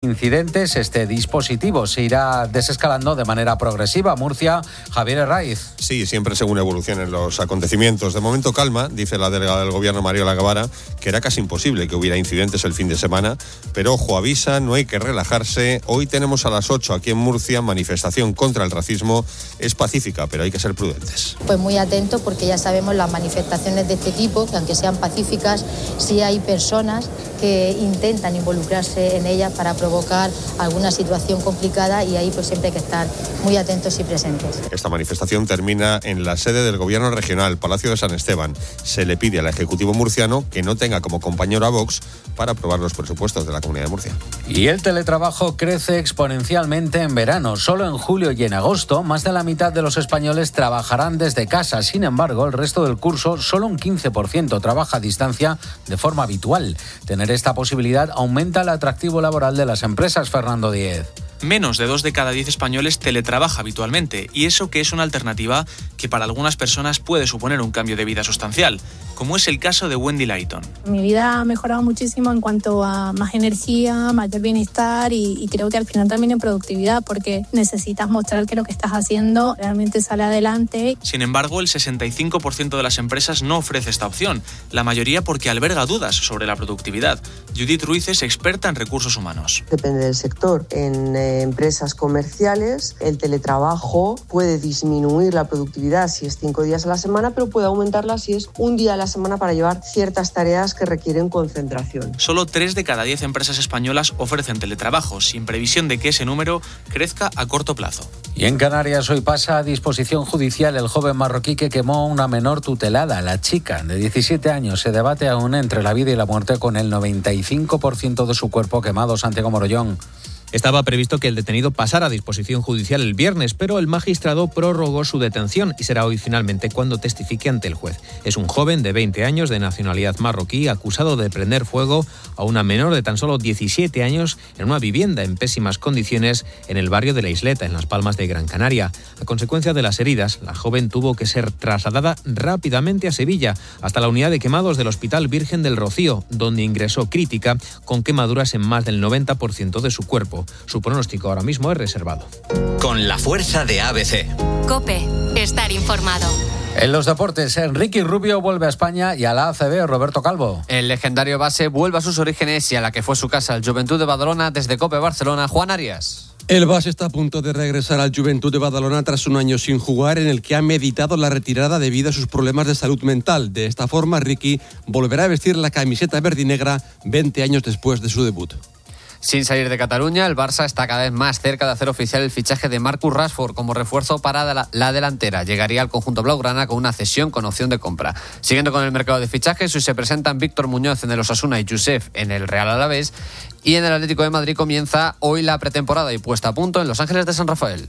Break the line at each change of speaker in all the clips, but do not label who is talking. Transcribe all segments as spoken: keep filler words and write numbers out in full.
incidentes, este dispositivo se irá desescalando de manera progresiva. Murcia, Javier Herraiz.
Sí, siempre según evolucionen los acontecimientos. De momento calma, dice la delegada del Gobierno, Mariola Guevara, que era casi imposible que hubiera incidentes el fin de semana, pero ojo, avisa, no hay que relajarse. Hoy tenemos a las ocho aquí en Murcia manifestación contra el racismo. Es pacífica, pero hay que ser prudentes.
Pues muy atentos, porque ya sabemos las manifestaciones de este tipo, que aunque sean pacíficas, sí hay personas que intentan involucrarse en ellas para provocar alguna situación complicada, y ahí pues siempre hay que estar muy atentos y presentes.
Esta manifestación termina en la sede del Gobierno Regional, Palacio de San Esteban. Se le pide al Ejecutivo murciano que no tenga como compañero a Vox para aprobar los presupuestos de la Comunidad de Murcia.
Y el teletrabajo crece exponencialmente en verano. Solo en julio y en agosto, más de la mitad de los españoles trabajarán desde casa. Sin embargo, el resto del curso, solo un quince por ciento trabaja a distancia de forma habitual. Tener esta posibilidad aumenta el atractivo laboral de las empresas, Fernando Díez.
Menos de dos de cada diez españoles teletrabaja habitualmente, y eso que es una alternativa que para algunas personas puede suponer un cambio de vida sustancial, como es el caso de Wendy Layton.
Mi vida ha mejorado muchísimo en cuanto a más energía, mayor bienestar y, y creo que al final también en productividad, porque necesitas mostrar que lo que estás haciendo realmente sale adelante.
Sin embargo, el sesenta y cinco por ciento de las empresas no ofrece esta opción, la mayoría porque alberga dudas sobre la productividad. Judith Ruiz es experta en recursos humanos.
Depende del sector. En eh, empresas comerciales, el teletrabajo puede disminuir la productividad si es cinco días a la semana, pero puede aumentarla si es un día a la semana para llevar ciertas tareas que requieren concentración.
Solo tres de cada diez empresas españolas ofrecen teletrabajo, sin previsión de que ese número crezca a corto plazo.
Y en Canarias hoy pasa a disposición judicial el joven marroquí que quemó a una menor tutelada. La chica de diecisiete años se debate aún entre la vida y la muerte, con el noventa y cinco por ciento de su cuerpo quemado. Santiago Morollón.
Estaba previsto que el detenido pasara a disposición judicial el viernes, pero el magistrado prorrogó su detención y será hoy finalmente cuando testifique ante el juez. Es un joven de veinte años de nacionalidad marroquí acusado de prender fuego a una menor de tan solo diecisiete años en una vivienda en pésimas condiciones en el barrio de La Isleta, en Las Palmas de Gran Canaria. A consecuencia de las heridas, la joven tuvo que ser trasladada rápidamente a Sevilla, hasta la unidad de quemados del Hospital Virgen del Rocío, donde ingresó crítica con quemaduras en más del noventa por ciento de su cuerpo. Su pronóstico ahora mismo es reservado.
Con la fuerza de A B C.
COPE. Estar informado.
En los deportes, Enrique Rubio vuelve a España y a la A C B, Roberto Calvo.
El legendario base vuelve a sus orígenes y a la que fue su casa, el Joventut de Badalona. Desde COPE Barcelona, Juan Arias.
El base está a punto de regresar al Joventut de Badalona tras un año sin jugar, en el que ha meditado la retirada debido a sus problemas de salud mental. De esta forma, Ricky volverá a vestir la camiseta verde y negra veinte años después de su debut.
Sin salir de Cataluña, el Barça está cada vez más cerca de hacer oficial el fichaje de Marcus Rashford como refuerzo para la, la delantera. Llegaría al conjunto blaugrana con una cesión con opción de compra. Siguiendo con el mercado de fichajes, hoy se presentan Víctor Muñoz en el Osasuna y Josep en el Real Alavés. Y en el Atlético de Madrid comienza hoy la pretemporada y puesta a punto en Los Ángeles de San Rafael.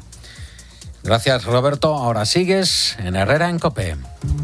Gracias, Roberto. Ahora sigues en Herrera en COPE.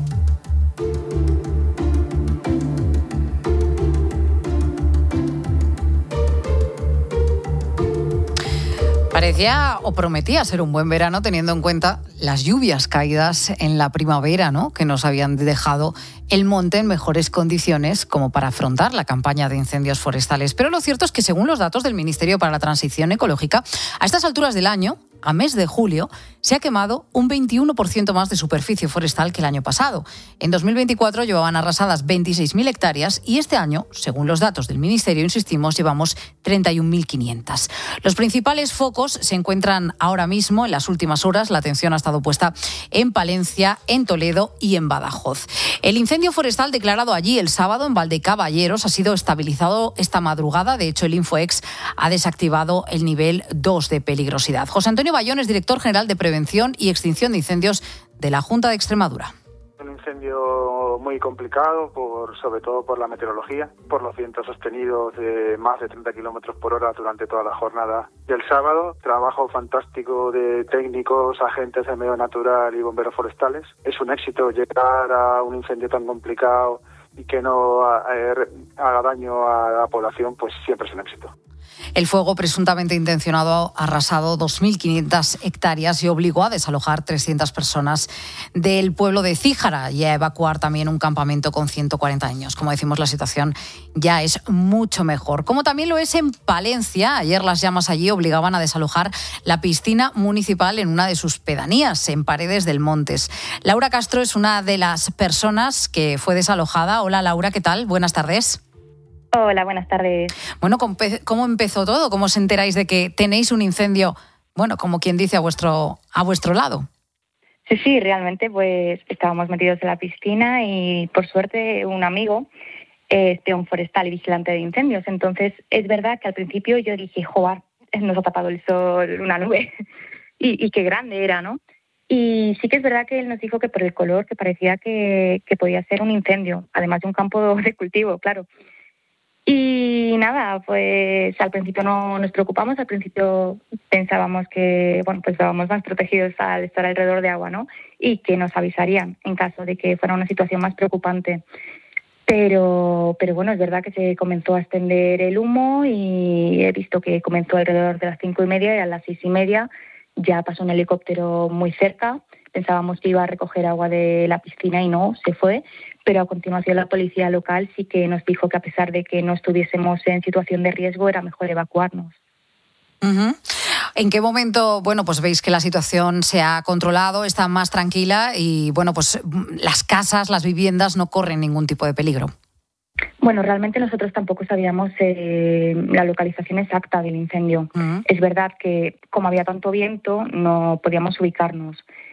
Parecía o prometía ser un buen verano, teniendo en cuenta las lluvias caídas en la primavera, ¿no?, que nos habían dejado el monte en mejores condiciones como para afrontar la campaña de incendios forestales. Pero lo cierto es que, según los datos del Ministerio para la Transición Ecológica, a estas alturas del año, a mes de julio, se ha quemado un veintiuno por ciento más de superficie forestal que el año pasado. En dos mil veinticuatro llevaban arrasadas veintiséis mil hectáreas y este año, según los datos del Ministerio, insistimos, llevamos treinta y un mil quinientas. Los principales focos se encuentran ahora mismo, en las últimas horas. La atención ha estado puesta en Palencia, en Toledo y en Badajoz. El incendio forestal declarado allí el sábado en Valdecaballeros ha sido estabilizado esta madrugada. De hecho, el Infoex ha desactivado el nivel dos de peligrosidad. José Antonio Bayón es director general de Prevención y Extinción de Incendios de la Junta de Extremadura.
Un incendio muy complicado, por, sobre todo por la meteorología, por los vientos sostenidos de más de treinta kilómetros por hora durante toda la jornada del sábado. Trabajo fantástico de técnicos, agentes de medio natural y bomberos forestales. Es un éxito llegar a un incendio tan complicado y que no haga daño a la población, pues siempre es un éxito.
El fuego presuntamente intencionado ha arrasado dos mil quinientas hectáreas y obligó a desalojar trescientas personas del pueblo de Cíjara y a evacuar también un campamento con ciento cuarenta años. Como decimos, la situación ya es mucho mejor. Como también lo es en Palencia. Ayer las llamas allí obligaban a desalojar la piscina municipal en una de sus pedanías, en Paredes del Montes. Laura Castro es una de las personas que fue desalojada. Hola Laura, ¿qué tal? Buenas tardes.
Hola, buenas tardes.
Bueno, ¿cómo empezó todo? ¿Cómo os enteráis de que tenéis un incendio, bueno, como quien dice, a vuestro, a vuestro lado?
Sí, sí, realmente pues estábamos metidos en la piscina y por suerte un amigo es peón forestal y vigilante de incendios. Entonces es verdad que al principio yo dije, joder, nos ha tapado el sol una nube y, y qué grande era, ¿no? Y sí que es verdad que él nos dijo que por el color que parecía que, que podía ser un incendio, además de un campo de cultivo, claro. Y nada, pues al principio no nos preocupamos, al principio pensábamos que, bueno, pues estábamos más protegidos al estar alrededor de agua, ¿no? Y que nos avisarían en caso de que fuera una situación más preocupante. Pero, pero bueno, es verdad que se comenzó a extender el humo y he visto que comenzó alrededor de las cinco y media y a las seis y media ya pasó un helicóptero muy cerca. Pensábamos que iba a recoger agua de la piscina y no, se fue. Pero a continuación la policía local sí que nos dijo que a pesar de que no estuviésemos en situación de riesgo era mejor evacuarnos.
Uh-huh. ¿En qué momento, bueno, pues veis que la situación se ha controlado, está más tranquila y, bueno, pues las casas, las viviendas no corren ningún tipo de peligro?
Bueno, realmente nosotros tampoco sabíamos eh, la localización exacta del incendio. Uh-huh. Es verdad que como había tanto viento no podíamos ubicarnos.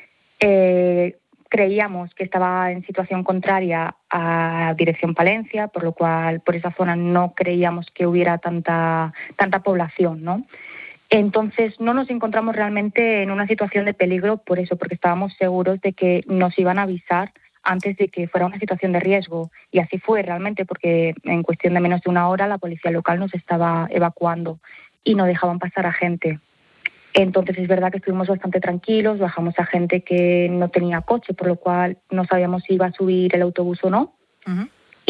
Eh, Creíamos que estaba en situación contraria a dirección Palencia, por lo cual por esa zona no creíamos que hubiera tanta, tanta población, ¿no? Entonces no nos encontramos realmente en una situación de peligro por eso, porque estábamos seguros de que nos iban a avisar antes de que fuera una situación de riesgo. Y así fue realmente, porque en cuestión de menos de una hora la policía local nos estaba evacuando y no dejaban pasar a gente. Entonces es verdad que estuvimos bastante tranquilos, bajamos a gente que no tenía coche, por lo cual no sabíamos si iba a subir el autobús o no. Uh-huh.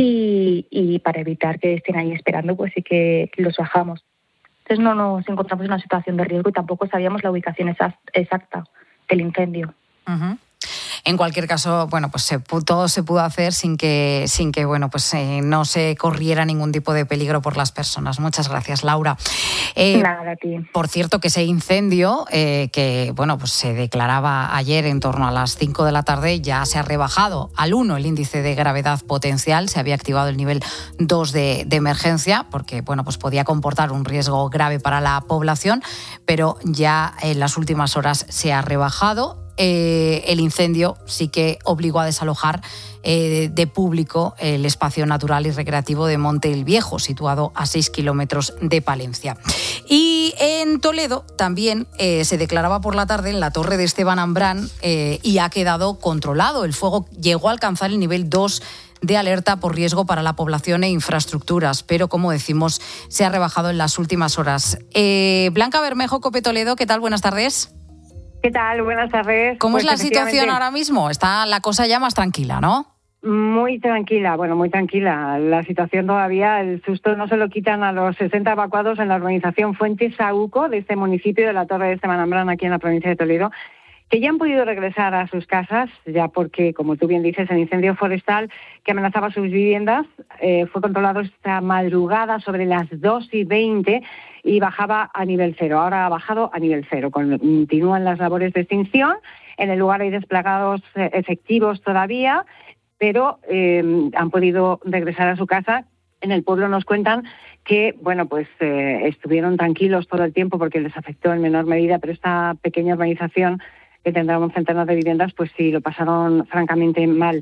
Y, y para evitar que estén ahí esperando, pues sí que los bajamos. Entonces no nos encontramos en una situación de riesgo y tampoco sabíamos la ubicación exacta del incendio.
Uh-huh. En cualquier caso, bueno, pues se, todo se pudo hacer sin que, sin que bueno, pues eh, no se corriera ningún tipo de peligro por las personas. Muchas gracias, Laura.
Eh, Nada, a ti.
Por cierto, que ese incendio eh, que, bueno, pues se declaraba ayer en torno a las cinco de la tarde ya se ha rebajado al uno el índice de gravedad potencial. Se había activado el nivel dos de, de emergencia porque, bueno, pues podía comportar un riesgo grave para la población, pero ya en las últimas horas se ha rebajado. Eh, el incendio sí que obligó a desalojar eh, de público el espacio natural y recreativo de Monte el Viejo, situado a seis kilómetros de Palencia. Y en Toledo también eh, se declaraba por la tarde en la torre de Esteban Ambrán eh, y ha quedado controlado. El fuego llegó a alcanzar el nivel dos de alerta por riesgo para la población e infraestructuras, pero como decimos, se ha rebajado en las últimas horas. Eh, Blanca Bermejo, COPE Toledo, ¿qué tal? Buenas tardes.
¿Qué tal? Buenas tardes.
¿Cómo
pues
es la situación ahora mismo? Está la cosa ya más tranquila, ¿no?
Muy tranquila, bueno, muy tranquila. La situación todavía, el susto no se lo quitan a los sesenta evacuados en la urbanización Fuente Saúco de este municipio de la Torre de Esteban Ambrán, aquí en la provincia de Toledo, que ya han podido regresar a sus casas, ya porque, como tú bien dices, el incendio forestal que amenazaba sus viviendas eh, fue controlado esta madrugada sobre las dos y veinte y bajaba a nivel cero. Ahora ha bajado a nivel cero. Continúan las labores de extinción. En el lugar hay desplegados efectivos todavía, pero eh, han podido regresar a su casa. En el pueblo nos cuentan que, bueno, pues eh, estuvieron tranquilos todo el tiempo porque les afectó en menor medida, pero esta pequeña urbanización que tendrá un centenar de viviendas, pues sí, lo pasaron francamente mal.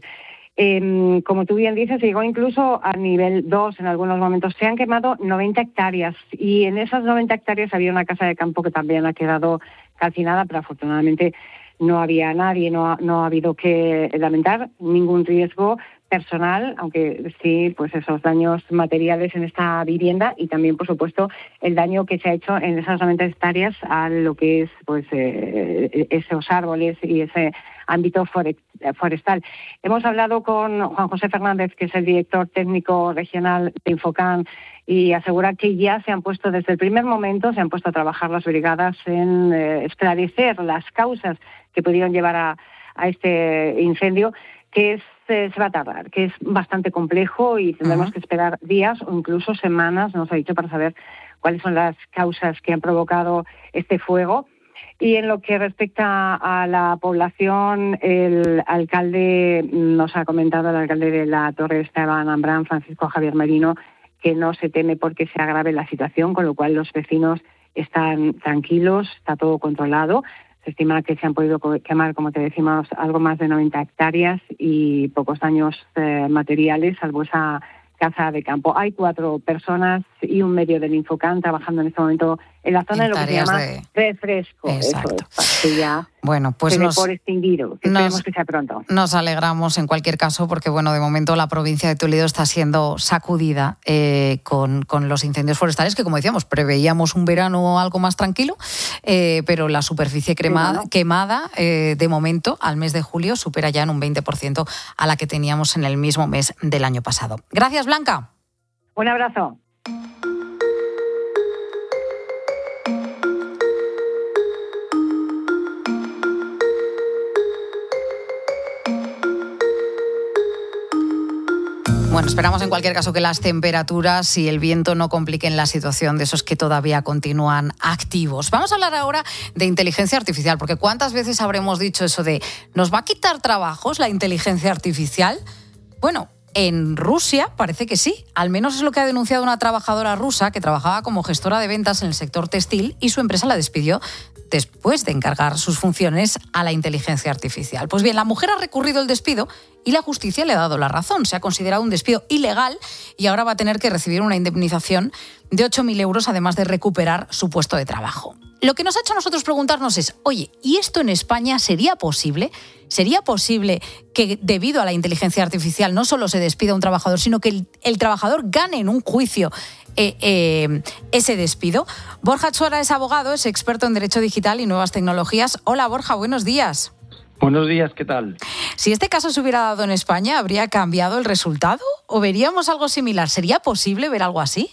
Eh, como tú bien dices, llegó incluso a nivel dos en algunos momentos. Se han quemado noventa hectáreas y en esas noventa hectáreas había una casa de campo que también ha quedado calcinada, pero afortunadamente no había nadie, no ha, no ha habido que lamentar ningún riesgo, personal, aunque sí, pues esos daños materiales en esta vivienda y también, por supuesto, el daño que se ha hecho en esas noventa hectáreas a lo que es pues eh, esos árboles y ese ámbito forestal. Hemos hablado con Juan José Fernández, que es el director técnico regional de Infocan, y asegura que ya se han puesto, desde el primer momento, se han puesto a trabajar las brigadas en eh, esclarecer las causas que pudieron llevar a, a este incendio, que es se va a tardar, que es bastante complejo y tendremos uh-huh. que esperar días o incluso semanas, nos ha dicho, para saber cuáles son las causas que han provocado este fuego. Y en lo que respecta a la población, el alcalde nos ha comentado, el alcalde de la Torre Esteban Ambrán, Francisco Javier Merino, que no se teme porque se agrave la situación, con lo cual los vecinos están tranquilos, está todo controlado. Se estima que se han podido quemar, como te decimos, algo más de noventa hectáreas y pocos daños eh, materiales, salvo esa casa de campo. Hay cuatro personas y un medio del Infocan trabajando en este momento en la zona en de lo que se llama de... refresco.
Exacto.
Eso es, que ya
bueno, pues
se
nos,
dé por extinguido. Que
nos,
esperemos que sea pronto.
Nos alegramos en cualquier caso porque, bueno, de momento la provincia de Toledo está siendo sacudida eh, con, con los incendios forestales, que, como decíamos, preveíamos un verano algo más tranquilo, eh, pero la superficie crema, sí, bueno. quemada, eh, de momento, al mes de julio, supera ya en un veinte por ciento a la que teníamos en el mismo mes del año pasado. Gracias, Blanca.
Un abrazo.
Bueno, esperamos en cualquier caso que las temperaturas y el viento no compliquen la situación de esos que todavía continúan activos. Vamos a hablar ahora de inteligencia artificial, porque ¿cuántas veces habremos dicho eso de ¿nos va a quitar trabajos la inteligencia artificial? Bueno, en Rusia parece que sí, al menos es lo que ha denunciado una trabajadora rusa que trabajaba como gestora de ventas en el sector textil y su empresa la despidió después de encargar sus funciones a la inteligencia artificial. Pues bien, la mujer ha recurrido el despido y la justicia le ha dado la razón. Se ha considerado un despido ilegal y ahora va a tener que recibir una indemnización de ocho mil euros, además de recuperar su puesto de trabajo. Lo que nos ha hecho a nosotros preguntarnos es, oye, ¿y esto en España sería posible? ¿Sería posible que debido a la inteligencia artificial no solo se despida a un trabajador, sino que el, el trabajador gane en un juicio eh, eh, ese despido? Borja Chuara es abogado, es experto en Derecho Digital y Nuevas Tecnologías. Hola, Borja, buenos días.
Buenos días, ¿qué tal?
Si este caso se hubiera dado en España, ¿habría cambiado el resultado? ¿O veríamos algo similar? ¿Sería posible ver algo así?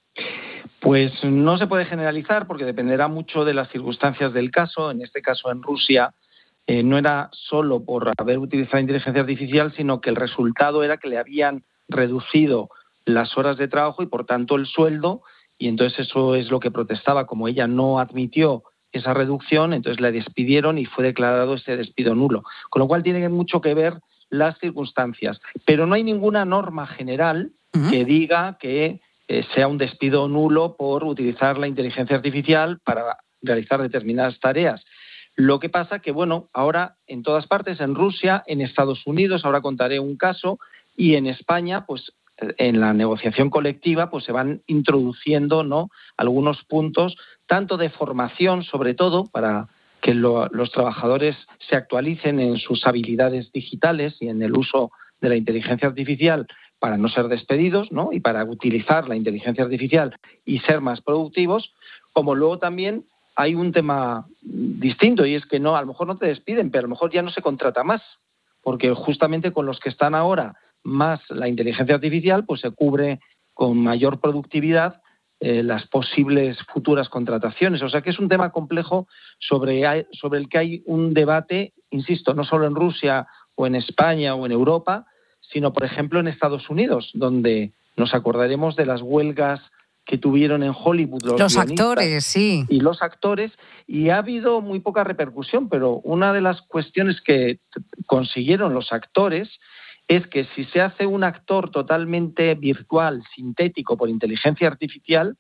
Pues no se puede generalizar porque dependerá mucho de las circunstancias del caso. En este caso, en Rusia, eh, no era solo por haber utilizado inteligencia artificial, sino que el resultado era que le habían reducido las horas de trabajo y, por tanto, el sueldo. Y entonces eso es lo que protestaba. Como ella no admitió esa reducción, entonces la despidieron y fue declarado ese despido nulo. Con lo cual tiene mucho que ver las circunstancias. Pero no hay ninguna norma general uh-huh. que diga que eh, sea un despido nulo por utilizar la inteligencia artificial para realizar determinadas tareas. Lo que pasa que, bueno, ahora en todas partes, en Rusia, en Estados Unidos, ahora contaré un caso, y en España, pues en la negociación colectiva, pues se van introduciendo, ¿no?, algunos puntos, tanto de formación, sobre todo, para que lo, los trabajadores se actualicen en sus habilidades digitales y en el uso de la inteligencia artificial para no ser despedidos, ¿no?, y para utilizar la inteligencia artificial y ser más productivos, como luego también hay un tema distinto, y es que no, a lo mejor no te despiden, pero a lo mejor ya no se contrata más, porque justamente con los que están ahora más la inteligencia artificial, pues se cubre con mayor productividad eh, las posibles futuras contrataciones. O sea que es un tema complejo sobre, sobre el que hay un debate, insisto, no solo en Rusia o en España o en Europa, sino, por ejemplo, en Estados Unidos, donde nos acordaremos de las huelgas que tuvieron en Hollywood los,
los actores, sí.
Y los actores, y ha habido muy poca repercusión, pero una de las cuestiones que consiguieron los actores es que si se hace un actor totalmente virtual, sintético, por inteligencia artificial,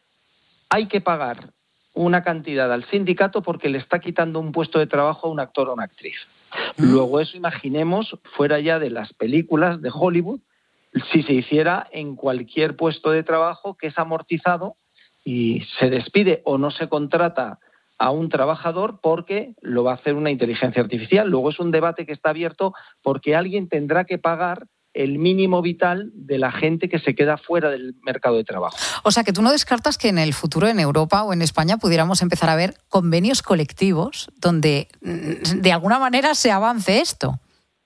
hay que pagar una cantidad al sindicato porque le está quitando un puesto de trabajo a un actor o una actriz. Mm. Luego eso, imaginemos, fuera ya de las películas de Hollywood, si se hiciera en cualquier puesto de trabajo que es amortizado y se despide o no se contrata a un trabajador porque lo va a hacer una inteligencia artificial. Luego es un debate que está abierto porque alguien tendrá que pagar el mínimo vital de la gente que se queda fuera del mercado de trabajo.
O sea, que tú no descartas que en el futuro en Europa o en España pudiéramos empezar a ver convenios colectivos donde de alguna manera se avance esto.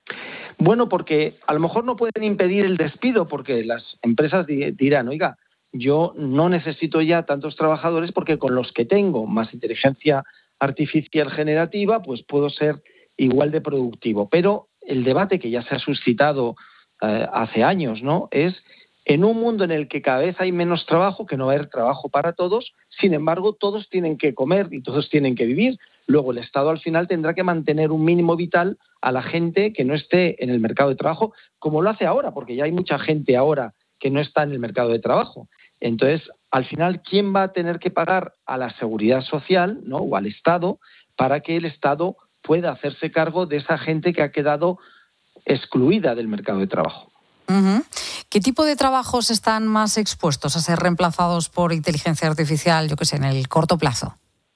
Bueno, porque a lo mejor no pueden impedir el despido, porque las empresas dirán, oiga, yo no necesito ya tantos trabajadores porque con los que tengo más inteligencia artificial generativa, pues puedo ser igual de productivo. Pero el debate que ya se ha suscitado eh, hace años, ¿no?, es en un mundo en el que cada vez hay menos trabajo, que no va a haber trabajo para todos, sin embargo, todos tienen que comer y todos tienen que vivir. Luego el Estado al final tendrá que mantener un mínimo vital a la gente que no esté en el mercado de trabajo, como lo hace ahora, porque ya hay mucha gente ahora que no está en el mercado de trabajo. Entonces, al final, ¿quién va a tener que pagar a la seguridad social, ¿no?, o al Estado, para que el Estado pueda hacerse cargo de esa gente que ha quedado excluida del mercado de trabajo?
Uh-huh. ¿Qué tipo de trabajos están más expuestos a ser reemplazados por inteligencia artificial, yo qué sé, en el corto plazo?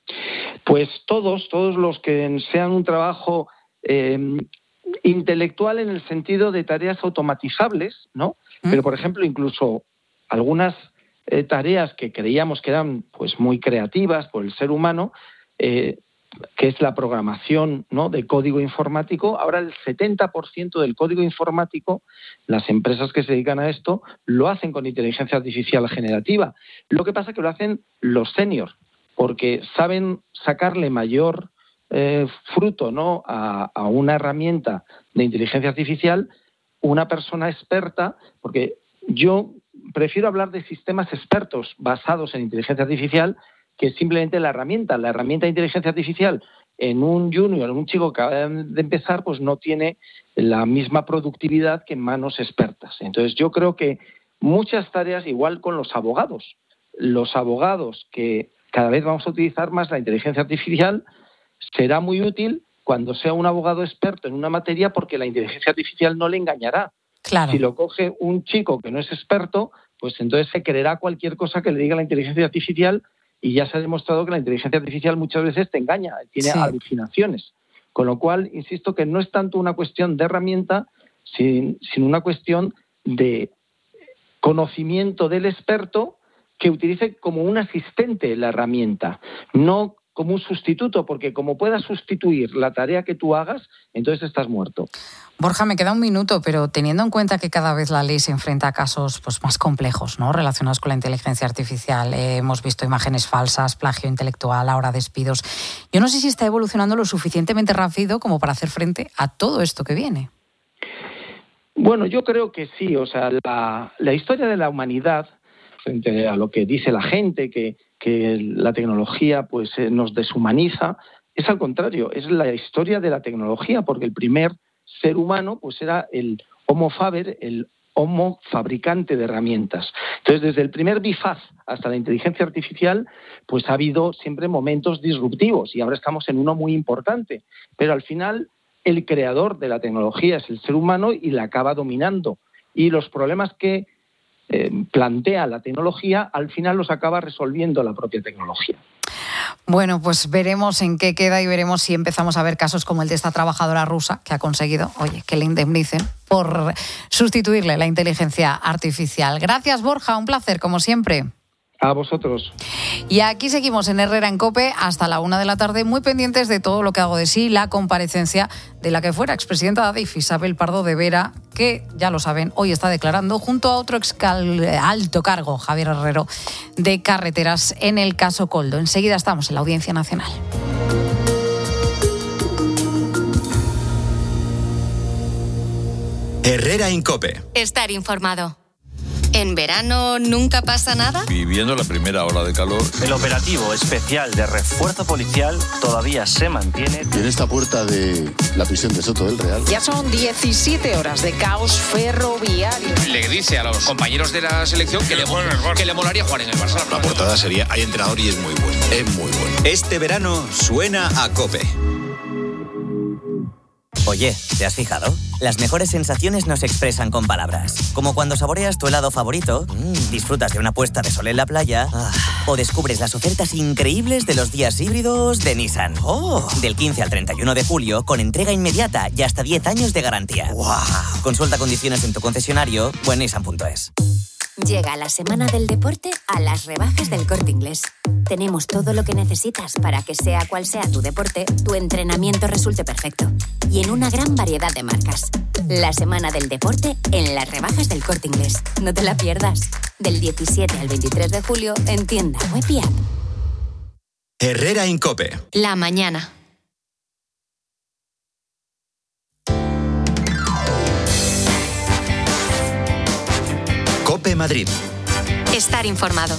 Pues todos, todos los que sean un trabajo eh, intelectual en el sentido de tareas automatizables, ¿no? ¿Mm? Pero, por ejemplo, incluso algunas eh, tareas que creíamos que eran pues muy creativas por el ser humano, eh, que es la programación, ¿no?, de código informático. Ahora el setenta por ciento del código informático, las empresas que se dedican a esto, lo hacen con inteligencia artificial generativa. Lo que pasa es que lo hacen los seniors, porque saben sacarle mayor eh, fruto, ¿no?, a, a una herramienta de inteligencia artificial, una persona experta, porque yo prefiero hablar de sistemas expertos basados en inteligencia artificial que simplemente la herramienta. La herramienta de inteligencia artificial en un junior, en un chico que acaba de empezar, pues no tiene la misma productividad que en manos expertas. Entonces yo creo que muchas tareas, igual con los abogados, los abogados que cada vez vamos a utilizar más la inteligencia artificial, será muy útil cuando sea un abogado experto en una materia, porque la inteligencia artificial no le engañará.
Claro.
Si lo coge un chico que no es experto, pues entonces se creerá cualquier cosa que le diga la inteligencia artificial, y ya se ha demostrado que la inteligencia artificial muchas veces te engaña, tiene sí. alucinaciones. Con lo cual, insisto que no es tanto una cuestión de herramienta, sino una cuestión de conocimiento del experto que utilice como un asistente la herramienta, no como un sustituto, porque como puedas sustituir la tarea que tú hagas, entonces estás muerto.
Borja, me queda un minuto, pero teniendo en cuenta que cada vez la ley se enfrenta a casos pues, más complejos, ¿no?, relacionados con la inteligencia artificial, eh, hemos visto imágenes falsas, plagio intelectual, ahora despidos. Yo no sé si está evolucionando lo suficientemente rápido como para hacer frente a todo esto que viene.
Bueno, yo creo que sí. O sea, la, la historia de la humanidad, frente a lo que dice la gente, que, que la tecnología pues eh, nos deshumaniza, es al contrario, es la historia de la tecnología, porque el primer ser humano pues era el Homo faber, el Homo fabricante de herramientas. Entonces, desde el primer bifaz hasta la inteligencia artificial, pues ha habido siempre momentos disruptivos, y ahora estamos en uno muy importante. Pero al final, el creador de la tecnología es el ser humano y la acaba dominando. Y los problemas que eh, plantea la tecnología, al final los acaba resolviendo la propia tecnología.
Bueno, pues veremos en qué queda y veremos si empezamos a ver casos como el de esta trabajadora rusa que ha conseguido, oye, que le indemnicen por sustituirle la inteligencia artificial. Gracias, Borja, un placer, como siempre.
A vosotros.
Y aquí seguimos en Herrera en COPE hasta la una de la tarde, muy pendientes de todo lo que hago de sí, la comparecencia de la que fuera expresidenta de Adif, Isabel Pardo de Vera, que, ya lo saben, hoy está declarando junto a otro excal, alto cargo, Javier Herrero, de Carreteras, en el caso Koldo. Enseguida estamos en la Audiencia Nacional.
Herrera en COPE.
Estar informado. ¿En verano nunca pasa nada?
Viviendo la primera ola de calor.
El operativo especial de refuerzo policial todavía se mantiene.
En esta puerta de la prisión de Soto del Real.
Ya son diecisiete horas de caos ferroviario.
Le dice a los compañeros de la selección que, le, que le molaría jugar en el Barça.
La portada sería: hay entrenador y es muy bueno. Es muy bueno.
Este verano suena a COPE.
Oye, ¿te has fijado? Las mejores sensaciones no se expresan con palabras. Como cuando saboreas tu helado favorito, mmm, disfrutas de una puesta de sol en la playa, ah, o descubres las ofertas increíbles de los días híbridos de Nissan. Oh. Del quince al treinta y uno de julio, con entrega inmediata y hasta diez años de garantía. Wow. Consulta condiciones en tu concesionario o en nissan punto es.
Llega la semana del deporte a las rebajas del Corte Inglés. Tenemos todo lo que necesitas para que sea cual sea tu deporte, tu entrenamiento resulte perfecto. Y en una gran variedad de marcas. La semana del deporte en las rebajas del Corte Inglés. No te la pierdas. Del diecisiete al veintitrés de julio en tienda web y app.
Herrera Incope.
La mañana.
Cope Madrid.
Estar informado.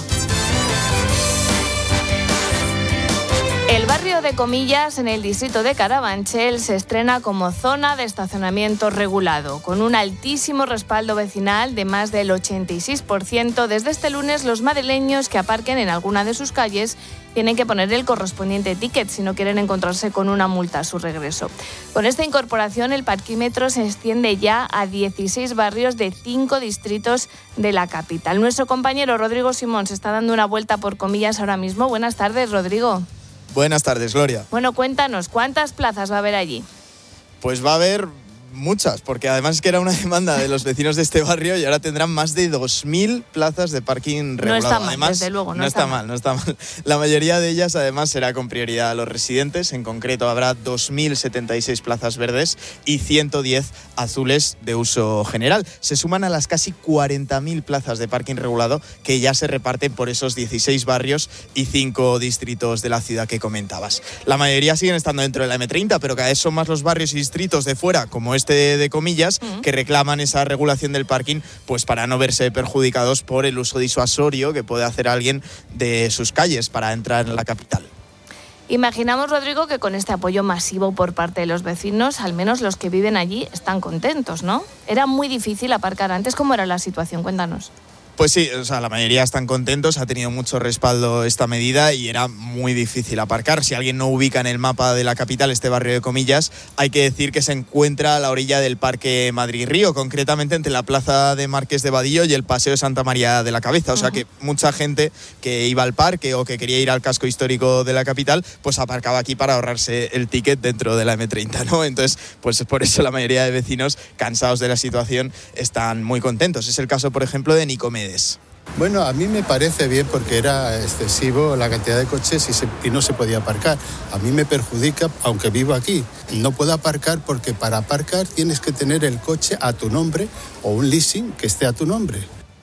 El barrio de Comillas, en el distrito de Carabanchel, se estrena como zona de estacionamiento regulado, con un altísimo respaldo vecinal de más del ochenta y seis por ciento. Desde este lunes, los madrileños que aparquen en alguna de sus calles tienen que poner el correspondiente ticket si no quieren encontrarse con una multa a su regreso. Con esta incorporación, el parquímetro se extiende ya a dieciséis barrios de cinco distritos de la capital. Nuestro compañero Rodrigo Simón se está dando una vuelta por Comillas ahora mismo. Buenas tardes, Rodrigo.
Buenas tardes, Gloria.
Bueno, cuéntanos, ¿cuántas plazas va a haber allí?
Pues va a haber muchas, porque además es que era una demanda de los vecinos de este barrio y ahora tendrán más de dos mil plazas de parking regulado.
No está mal,
además,
desde luego, no,
no
está,
está mal. mal. No está mal. La mayoría de ellas, además, será con prioridad a los residentes. En concreto, habrá dos mil setenta y seis plazas verdes y ciento diez azules de uso general. Se suman a las casi cuarenta mil plazas de parking regulado que ya se reparten por esos dieciséis barrios y cinco distritos de la ciudad que comentabas. La mayoría siguen estando dentro de la eme treinta, pero cada vez son más los barrios y distritos de fuera, como este de, de Comillas, uh-huh. que reclaman esa regulación del parking, pues para no verse perjudicados por el uso disuasorio que puede hacer alguien de sus calles para entrar en la capital.
Imaginamos, Rodrigo, que con este apoyo masivo por parte de los vecinos, al menos los que viven allí están contentos, ¿no? Era muy difícil aparcar antes. ¿Cómo era la situación? Cuéntanos.
Pues sí, o sea, la mayoría están contentos, ha tenido mucho respaldo esta medida y era muy difícil aparcar. Si alguien no ubica en el mapa de la capital este barrio de Comillas, hay que decir que se encuentra a la orilla del Parque Madrid-Río, concretamente entre la Plaza de Marqués de Vadillo y el Paseo de Santa María de la Cabeza. O sea que mucha gente que iba al parque o que quería ir al casco histórico de la capital, pues aparcaba aquí para ahorrarse el ticket dentro de la eme treinta, ¿no? Entonces, pues por eso la mayoría de vecinos, cansados de la situación, están muy contentos. Es el caso, por ejemplo, de Nicomedes.
Bueno, a mí me parece bien porque era excesivo la cantidad de coches y, se, y no se podía aparcar. A mí me perjudica, aunque vivo aquí. No puedo aparcar porque para aparcar tienes que tener el coche a tu nombre o un leasing que esté a tu nombre.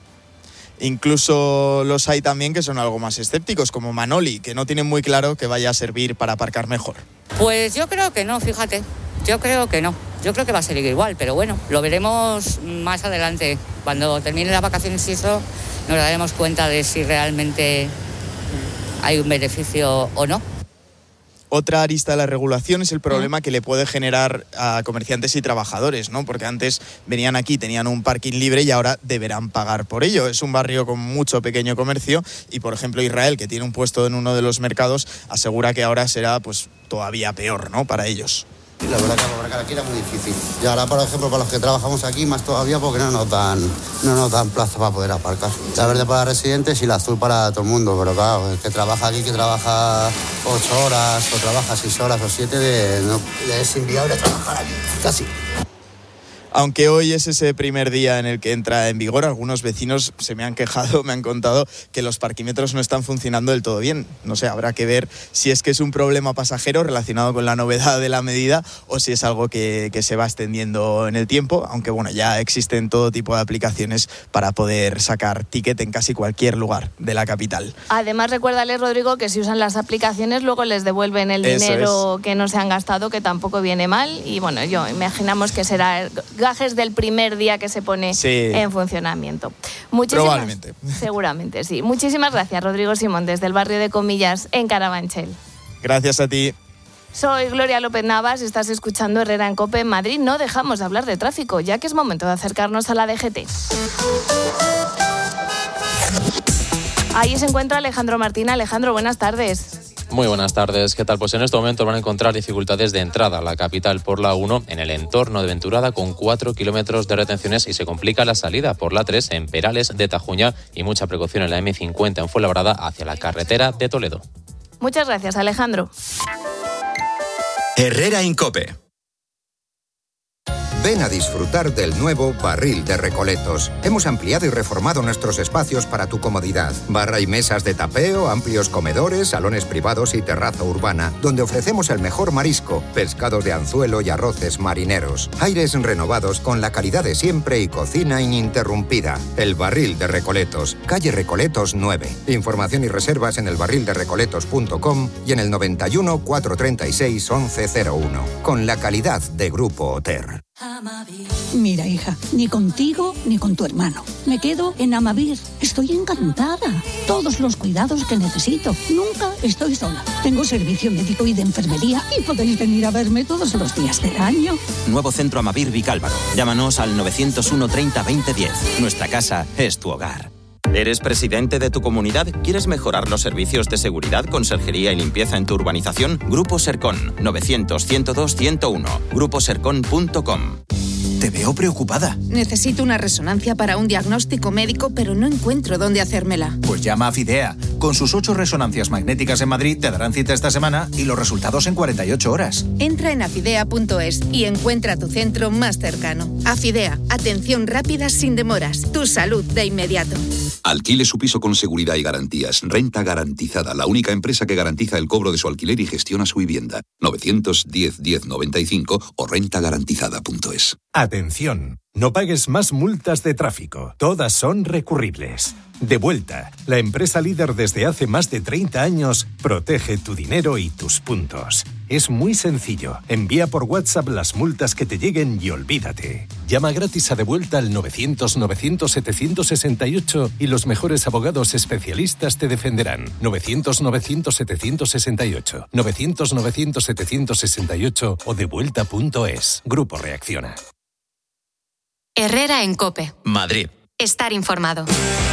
Incluso los hay también que son algo más escépticos, como Manoli, que no tienen muy claro que vaya a servir para aparcar mejor.
Pues yo creo que no, fíjate. Yo creo que no. Yo creo que va a seguir igual, pero bueno, lo veremos más adelante. Cuando termine las vacaciones y eso, nos daremos cuenta de si realmente hay un beneficio o no.
Otra arista de la regulación es el problema que le puede generar a comerciantes y trabajadores, ¿no? Porque antes venían aquí, tenían un parking libre y ahora deberán pagar por ello. Es un barrio con mucho pequeño comercio y, por ejemplo, Israel, que tiene un puesto en uno de los mercados, asegura que ahora será pues todavía peor, ¿no? Para ellos.
Sí, la verdad que aparcar aquí era muy difícil. Y ahora, por ejemplo, para los que trabajamos aquí, más todavía porque no nos dan, no nos dan plaza para poder aparcar. La verde para residentes y la azul para todo el mundo, pero claro, el que trabaja aquí, que trabaja ocho horas o trabaja seis horas o siete, de, no, es inviable trabajar aquí, casi.
Aunque hoy es ese primer día en el que entra en vigor, algunos vecinos se me han quejado, me han contado que los parquímetros no están funcionando del todo bien. No sé, habrá que ver si es que es un problema pasajero relacionado con la novedad de la medida o si es algo que, que se va extendiendo en el tiempo, aunque bueno, ya existen todo tipo de aplicaciones para poder sacar ticket en casi cualquier lugar de la capital.
Además, recuérdales, Rodrigo, que si usan las aplicaciones luego les devuelven el
Eso
dinero
es.
que no se han gastado, que tampoco viene mal. Y bueno, yo imaginamos que será gajes del primer día que se pone
sí.
en funcionamiento. Muchísimas,
Probablemente.
Seguramente, sí. Muchísimas gracias, Rodrigo Simón, desde el barrio de Comillas, en Carabanchel.
Gracias a ti.
Soy Gloria López Navas, estás escuchando Herrera en COPE. En Madrid no dejamos de hablar de tráfico, ya que es momento de acercarnos a la D G T. Ahí se encuentra Alejandro Martín. Alejandro, buenas tardes.
Muy buenas tardes, ¿qué tal? Pues en este momento van a encontrar dificultades de entrada a la capital por la uno en el entorno de Venturada con cuatro kilómetros de retenciones y se complica la salida por la tres en Perales de Tajuña y mucha precaución en la eme cincuenta en Fuenlabrada hacia la carretera de Toledo.
Muchas gracias, Alejandro.
Herrera Incope.
Ven a disfrutar del nuevo Barril de Recoletos. Hemos ampliado y reformado nuestros espacios para tu comodidad. Barra y mesas de tapeo, amplios comedores, salones privados y terraza urbana, donde ofrecemos el mejor marisco, pescados de anzuelo y arroces marineros. Aires renovados con la calidad de siempre y cocina ininterrumpida. El Barril de Recoletos, calle Recoletos nueve. Información y reservas en el barril de recoletos punto com y en el noventa y uno, cuatrocientos treinta y seis, once cero uno. Con la calidad de Grupo Oter.
Mira, hija, ni contigo ni con tu hermano. Me quedo en Amavir. Estoy encantada. Todos los cuidados que necesito. Nunca estoy sola. Tengo servicio médico y de enfermería y podéis venir a verme todos los días del año.
Nuevo Centro Amavir Vicálvaro. Llámanos al novecientos uno, treinta, veinte, diez. Nuestra casa es tu hogar. ¿Eres presidente de tu comunidad? ¿Quieres mejorar los servicios de seguridad, conserjería y limpieza en tu urbanización? Grupo Sercon, novecientos, ciento dos, ciento uno. grupo sercon punto com.
Te veo preocupada.
Necesito una resonancia para un diagnóstico médico, pero no encuentro dónde hacérmela.
Pues llama a Fidea. Con sus ocho resonancias magnéticas en Madrid te darán cita esta semana y los resultados en cuarenta y ocho horas.
Entra en afidea punto es y encuentra tu centro más cercano. Afidea, atención rápida sin demoras. Tu salud de inmediato.
Alquile su piso con seguridad y garantías. Renta Garantizada, la única empresa que garantiza el cobro de su alquiler y gestiona su vivienda. novecientos diez, diez, noventa y cinco o renta garantizada punto es.
Atención, no pagues más multas de tráfico. Todas son recurribles. Devuelta, la empresa líder desde hace más de treinta años, protege tu dinero y tus puntos. Es muy sencillo. Envía por WhatsApp las multas que te lleguen y olvídate. Llama gratis a Devuelta al novecientos, novecientos, setecientos sesenta y ocho y los mejores abogados especialistas te defenderán. novecientos, novecientos, setecientos sesenta y ocho. novecientos, novecientos, setecientos sesenta y ocho o devuelta punto es. Grupo Reacciona.
Herrera en COPE.
Madrid.
Estar informado.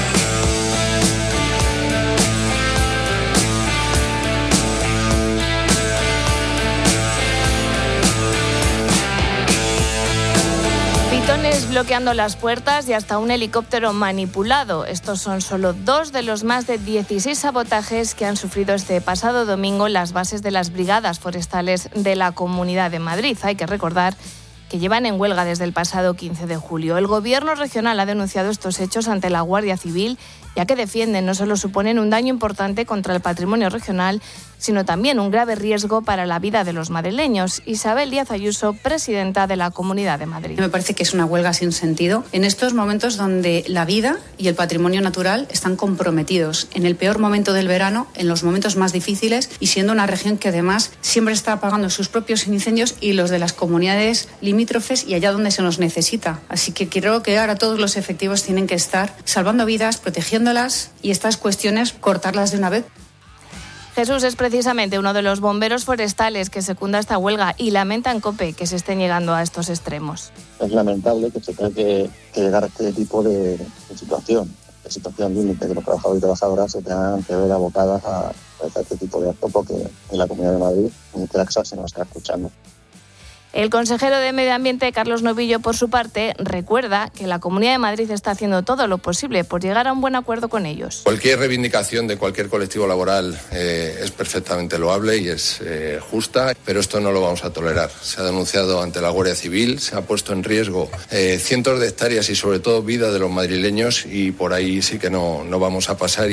Pitones bloqueando las puertas y hasta un helicóptero manipulado. Estos son solo dos de los más de dieciséis sabotajes que han sufrido este pasado domingo las bases de las brigadas forestales de la Comunidad de Madrid. Hay que recordar que llevan en huelga desde el pasado quince de julio. El Gobierno regional ha denunciado estos hechos ante la Guardia Civil, ya que defienden no solo suponen un daño importante contra el patrimonio regional, sino también un grave riesgo para la vida de los madrileños. Isabel Díaz Ayuso, presidenta de la Comunidad de Madrid.
Me parece que es una huelga sin sentido en estos momentos donde la vida y el patrimonio natural están comprometidos, en el peor momento del verano, en los momentos más difíciles y siendo una región que además siempre está apagando sus propios incendios y los de las comunidades limítrofes y allá donde se nos necesita. Así que creo que ahora todos los efectivos tienen que estar salvando vidas, protegiéndolas y estas cuestiones cortarlas de una vez.
Jesús es precisamente uno de los bomberos forestales que secunda esta huelga y lamenta en COPE que se estén llegando a estos extremos.
Es lamentable que se tenga que, que llegar a este tipo de, de situación, de situación límite, que los trabajadores y trabajadoras se tengan que ver abocadas a, a este tipo de acto, porque en la Comunidad de Madrid, en este caso, se nos está escuchando.
El consejero de Medio Ambiente, Carlos Novillo, por su parte, recuerda que la Comunidad de Madrid está haciendo todo lo posible por llegar a un buen acuerdo con ellos.
Cualquier reivindicación de cualquier colectivo laboral eh, es perfectamente loable y es eh, justa, pero esto no lo vamos a tolerar. Se ha denunciado ante la Guardia Civil, se ha puesto en riesgo eh, cientos de hectáreas y sobre todo vida de los madrileños y por ahí sí que no, no vamos a pasar. Y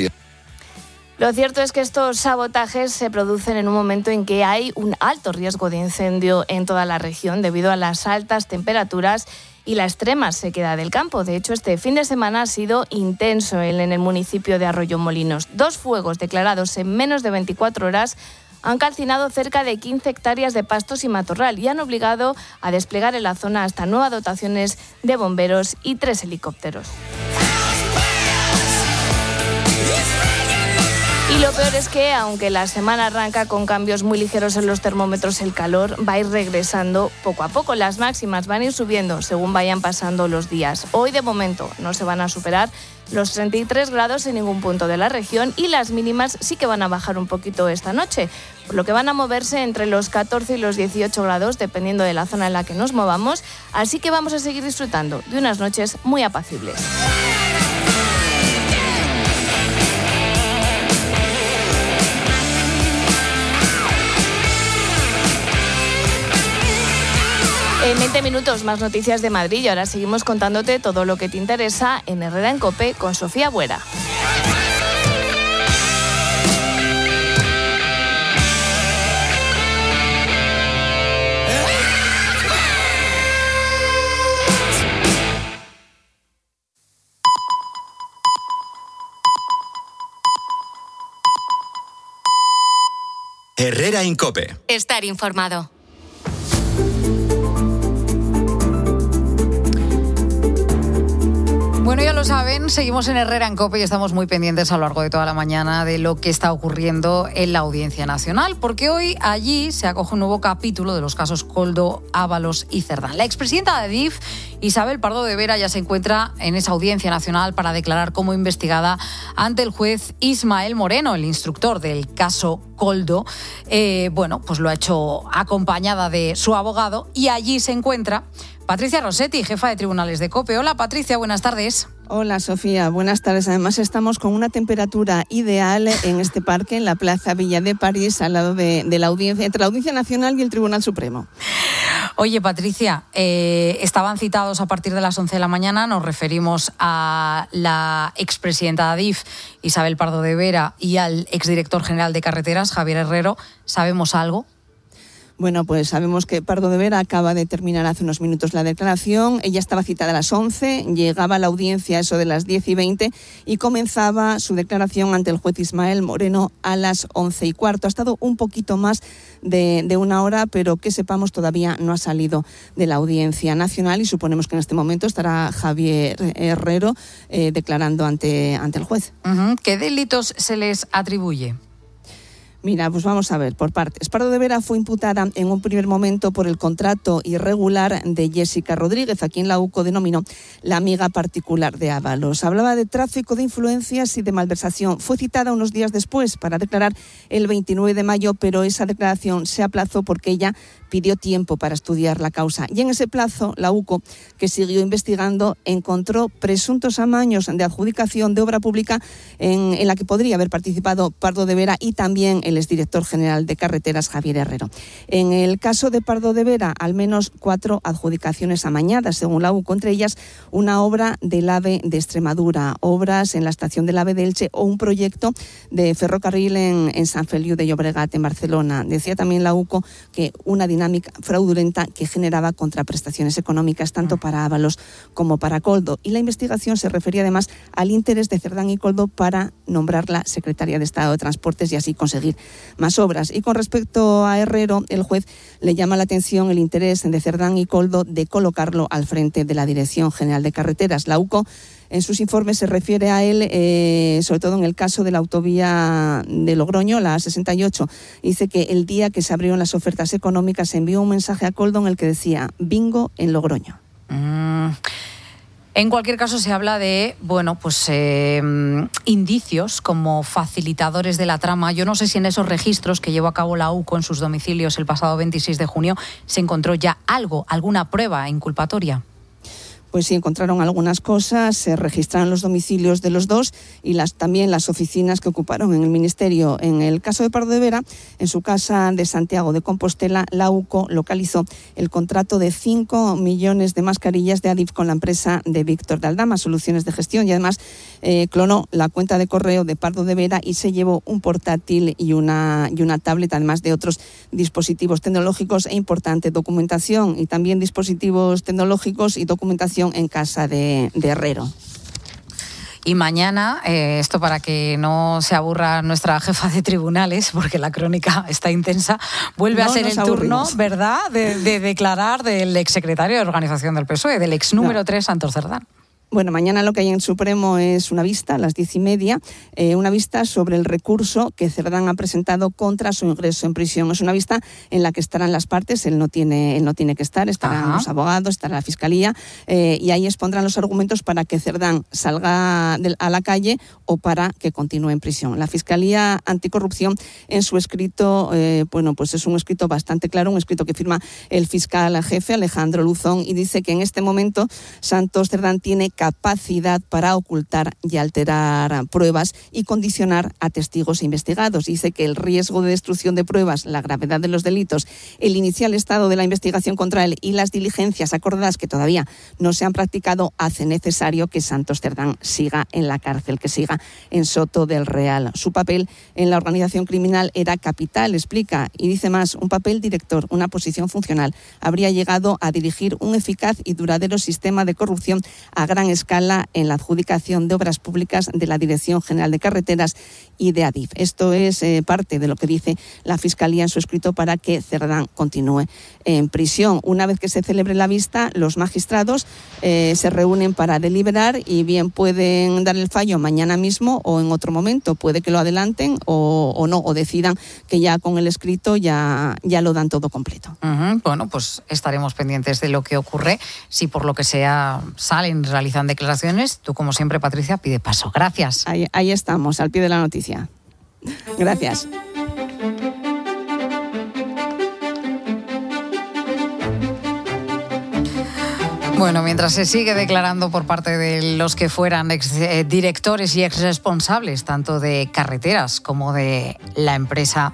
Lo cierto es que estos sabotajes se producen en un momento en que hay un alto riesgo de incendio en toda la región debido a las altas temperaturas y la extrema sequedad del campo. De hecho, este fin de semana ha sido intenso en el municipio de Arroyomolinos. Dos fuegos declarados en menos de veinticuatro horas han calcinado cerca de quince hectáreas de pastos y matorral y han obligado a desplegar en la zona hasta nuevas dotaciones de bomberos y tres helicópteros. Y lo peor es que, aunque la semana arranca con cambios muy ligeros en los termómetros, el calor va a ir regresando poco a poco. Las máximas van a ir subiendo según vayan pasando los días. Hoy, de momento, no se van a superar los treinta y tres grados en ningún punto de la región y las mínimas sí que van a bajar un poquito esta noche, por lo que van a moverse entre los catorce y los dieciocho grados, dependiendo de la zona en la que nos movamos. Así que vamos a seguir disfrutando de unas noches muy apacibles. En veinte minutos más noticias de Madrid y ahora seguimos contándote todo lo que te interesa en Herrera en COPE con Sofía Buera.
Herrera en COPE.
Estar informado.
Bueno, ya lo saben, seguimos en Herrera en COPE y estamos muy pendientes a lo largo de toda la mañana de lo que está ocurriendo en la Audiencia Nacional, porque hoy allí se acoge un nuevo capítulo de los casos Koldo, Ábalos y Cerdán. La expresidenta de Adif, Isabel Pardo de Vera, ya se encuentra en esa Audiencia Nacional para declarar como investigada ante el juez Ismael Moreno, el instructor del caso Koldo. Eh, bueno, pues lo ha hecho acompañada de su abogado y allí se encuentra Patricia Rossetti, jefa de tribunales de COPE. Hola, Patricia, buenas tardes.
Hola, Sofía, buenas tardes. Además, estamos con una temperatura ideal en este parque, en la Plaza Villa de París, al lado de, de la audiencia, entre la Audiencia Nacional y el Tribunal Supremo.
Oye, Patricia, eh, estaban citados a partir de las once de la mañana. Nos referimos a la expresidenta de Adif, Isabel Pardo de Vera, y al exdirector general de Carreteras, Javier Herrero. ¿Sabemos algo?
Bueno, pues sabemos que Pardo de Vera acaba de terminar hace unos minutos la declaración. Ella estaba citada a las once, llegaba a la audiencia a eso de las diez y veinte y comenzaba su declaración ante el juez Ismael Moreno a las once y cuarto. Ha estado un poquito más de, de una hora, pero que sepamos todavía no ha salido de la Audiencia Nacional y suponemos que en este momento estará Javier Herrero eh, declarando ante, ante el juez.
Uh-huh. ¿Qué delitos se les atribuye?
Mira, pues vamos a ver, por partes. Pardo de Vera fue imputada en un primer momento por el contrato irregular de Jessica Rodríguez, a quien la U C O denominó la amiga particular de Ábalos. Hablaba de tráfico de influencias y de malversación. Fue citada unos días después para declarar el veintinueve de mayo, pero esa declaración se aplazó porque ella pidió tiempo para estudiar la causa. Y en ese plazo, la U C O, que siguió investigando, encontró presuntos amaños de adjudicación de obra pública en, en la que podría haber participado Pardo de Vera y también el exdirector general de Carreteras, Javier Herrero. En el caso de Pardo de Vera, al menos cuatro adjudicaciones amañadas, según la U C O, entre ellas una obra del AVE de Extremadura, obras en la estación del AVE de Elche o un proyecto de ferrocarril en, en San Feliu de Llobregat, en Barcelona. Decía también la U C O que una dinámica fraudulenta que generaba contraprestaciones económicas tanto para Ábalos como para Koldo. Y la investigación se refería además al interés de Cerdán y Koldo para nombrarla secretaria de Estado de Transportes y así conseguir más obras. Y con respecto a Herrero, el juez le llama la atención el interés de Cerdán y Koldo de colocarlo al frente de la Dirección General de Carreteras. La U C O en sus informes se refiere a él, eh, sobre todo en el caso de la autovía de Logroño, la A sesenta y ocho. Dice que el día que se abrieron las ofertas económicas se envió un mensaje a Koldo en el que decía bingo en Logroño.
Mm. En cualquier caso, se habla de, bueno, pues eh, indicios como facilitadores de la trama. Yo no sé si en esos registros que llevó a cabo la U C O en sus domicilios el pasado veintiséis de junio se encontró ya algo, alguna prueba inculpatoria.
Pues sí, encontraron algunas cosas, se registraron los domicilios de los dos y las, también las oficinas que ocuparon en el Ministerio. En el caso de Pardo de Vera, en su casa de Santiago de Compostela, la U C O localizó el contrato de cinco millones de mascarillas de Adif con la empresa de Víctor de Aldama, Soluciones de Gestión, y además eh, clonó la cuenta de correo de Pardo de Vera y se llevó un portátil y una, y una tablet, además de otros dispositivos tecnológicos e importante documentación, y también dispositivos tecnológicos y documentación en casa de, de Herrero.
Y mañana, eh, esto para que no se aburra nuestra jefa de tribunales, porque la crónica está intensa, vuelve no a ser el aburrimos. turno, ¿verdad?, de, de declarar del exsecretario de organización del P S O E, del ex número no. tres, Santos Cerdán.
Bueno, mañana lo que hay en Supremo es una vista a las diez y media, eh, una vista sobre el recurso que Cerdán ha presentado contra su ingreso en prisión. Es una vista en la que estarán las partes, él no tiene, él no tiene que estar, estarán Ajá. los abogados, estará la Fiscalía eh, y ahí expondrán los argumentos para que Cerdán salga de, a la calle o para que continúe en prisión. La Fiscalía Anticorrupción en su escrito, eh, bueno, pues es un escrito bastante claro, un escrito que firma el fiscal jefe Alejandro Luzón y dice que en este momento Santos Cerdán tiene capacidad para ocultar y alterar pruebas y condicionar a testigos e investigados. Dice que el riesgo de destrucción de pruebas, la gravedad de los delitos, el inicial estado de la investigación contra él y las diligencias acordadas que todavía no se han practicado hace necesario que Santos Cerdán siga en la cárcel, que siga en Soto del Real. Su papel en la organización criminal era capital, explica, y dice más, un papel director, una posición funcional. Habría llegado a dirigir un eficaz y duradero sistema de corrupción a gran escala en la adjudicación de obras públicas de la Dirección General de Carreteras y de Adif. Esto es eh, parte de lo que dice la Fiscalía en su escrito para que Cerdán continúe en prisión. Una vez que se celebre la vista, los magistrados eh, se reúnen para deliberar y bien pueden dar el fallo mañana mismo o en otro momento. Puede que lo adelanten o, o no, o decidan que ya con el escrito ya, ya lo dan todo completo.
Uh-huh. Bueno, pues estaremos pendientes de lo que ocurre. Si por lo que sea salen, realizan declaraciones, tú como siempre, Patricia, pide paso. Gracias.
Ahí, ahí estamos, al pie de la noticia. Gracias.
Bueno, mientras se sigue declarando por parte de los que fueran ex, eh, directores y ex responsables, tanto de carreteras como de la empresa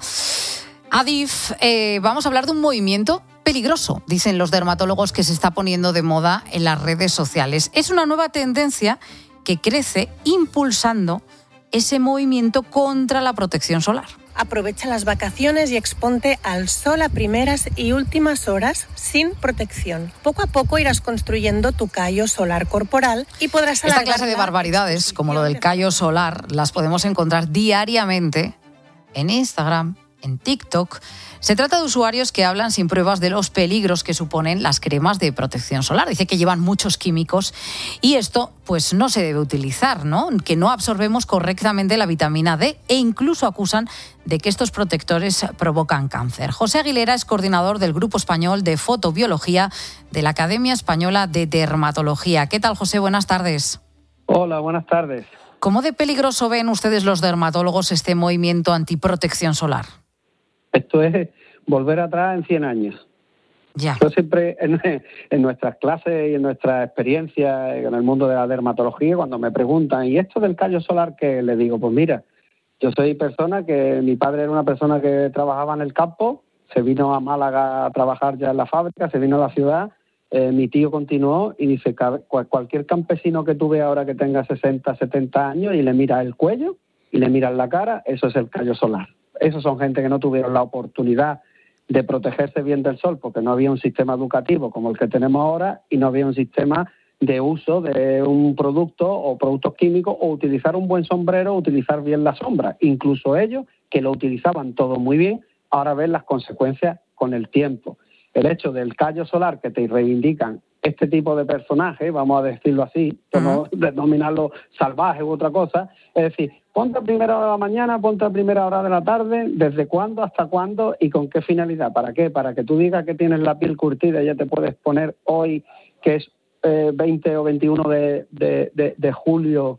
Adif, eh, vamos a hablar de un movimiento peligroso, dicen los dermatólogos, que se está poniendo de moda en las redes sociales. Es una nueva tendencia que crece impulsando ese movimiento contra la protección solar.
Aprovecha las vacaciones y exponte al sol a primeras y últimas horas sin protección. Poco a poco irás construyendo tu callo solar corporal y podrás alargar...
Esta clase de barbaridades, como lo del callo solar, las podemos encontrar diariamente en Instagram, en TikTok. Se trata de usuarios que hablan sin pruebas de los peligros que suponen las cremas de protección solar. Dice que llevan muchos químicos y esto pues no se debe utilizar, ¿no? Que no absorbemos correctamente la vitamina D e incluso acusan de que estos protectores provocan cáncer. José Aguilera es coordinador del Grupo Español de Fotobiología de la Academia Española de Dermatología. ¿Qué tal, José? Buenas tardes.
Hola, buenas tardes.
¿Cómo de peligroso ven ustedes los dermatólogos este movimiento antiprotección solar?
Esto es volver atrás en cien años.
Ya.
Yo siempre, en, en nuestras clases y en nuestra experiencia en el mundo de la dermatología, cuando me preguntan, ¿y esto del callo solar qué? Les digo, pues mira, yo soy persona que, mi padre era una persona que trabajaba en el campo, se vino a Málaga a trabajar ya en la fábrica, se vino a la ciudad, eh, mi tío continuó y dice, cualquier campesino que tú veas ahora que tenga sesenta, setenta años y le mira el cuello y le mira la cara, eso es el callo solar. Esos son gente que no tuvieron la oportunidad de protegerse bien del sol porque no había un sistema educativo como el que tenemos ahora y no había un sistema de uso de un producto o productos químicos o utilizar un buen sombrero o utilizar bien la sombra. Incluso ellos, que lo utilizaban todo muy bien, ahora ven las consecuencias con el tiempo. El hecho del callo solar que te reivindican este tipo de personajes, vamos a decirlo así, por no denominarlo salvaje u otra cosa, es decir, ponte a primera hora de la mañana, ponte a primera hora de la tarde, ¿desde cuándo, hasta cuándo y con qué finalidad? ¿Para qué? Para que tú digas que tienes la piel curtida y ya te puedes poner hoy, que es eh, veinte o veintiuno de, de, de, de julio,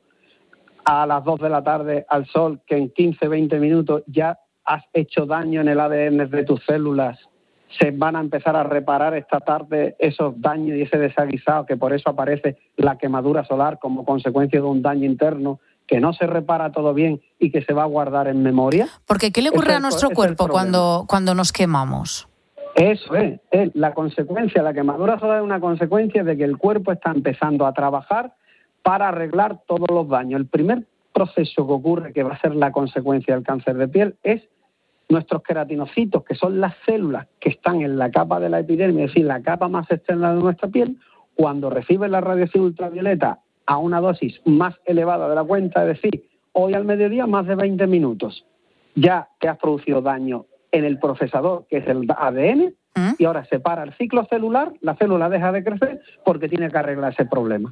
a las dos de la tarde al sol, que en quince, veinte minutos ya has hecho daño en el A D N de tus células, se van a empezar a reparar esta tarde esos daños y ese desaguisado, que por eso aparece la quemadura solar como consecuencia de un daño interno que no se repara todo bien y que se va a guardar en memoria.
Porque ¿qué le ocurre a nuestro cuerpo cuando, cuando nos quemamos?
Eso es, es la consecuencia, la quemadura solar es una consecuencia de que el cuerpo está empezando a trabajar para arreglar todos los daños. El primer proceso que ocurre, que va a ser la consecuencia del cáncer de piel, es nuestros queratinocitos, que son las células que están en la capa de la epidermis, es decir, la capa más externa de nuestra piel, cuando reciben la radiación ultravioleta a una dosis más elevada de la cuenta, es decir, hoy al mediodía más de veinte minutos, ya te has producido daño en el procesador, que es el A D N, ¿Mm? Y ahora se para el ciclo celular, la célula deja de crecer porque tiene que arreglar ese problema.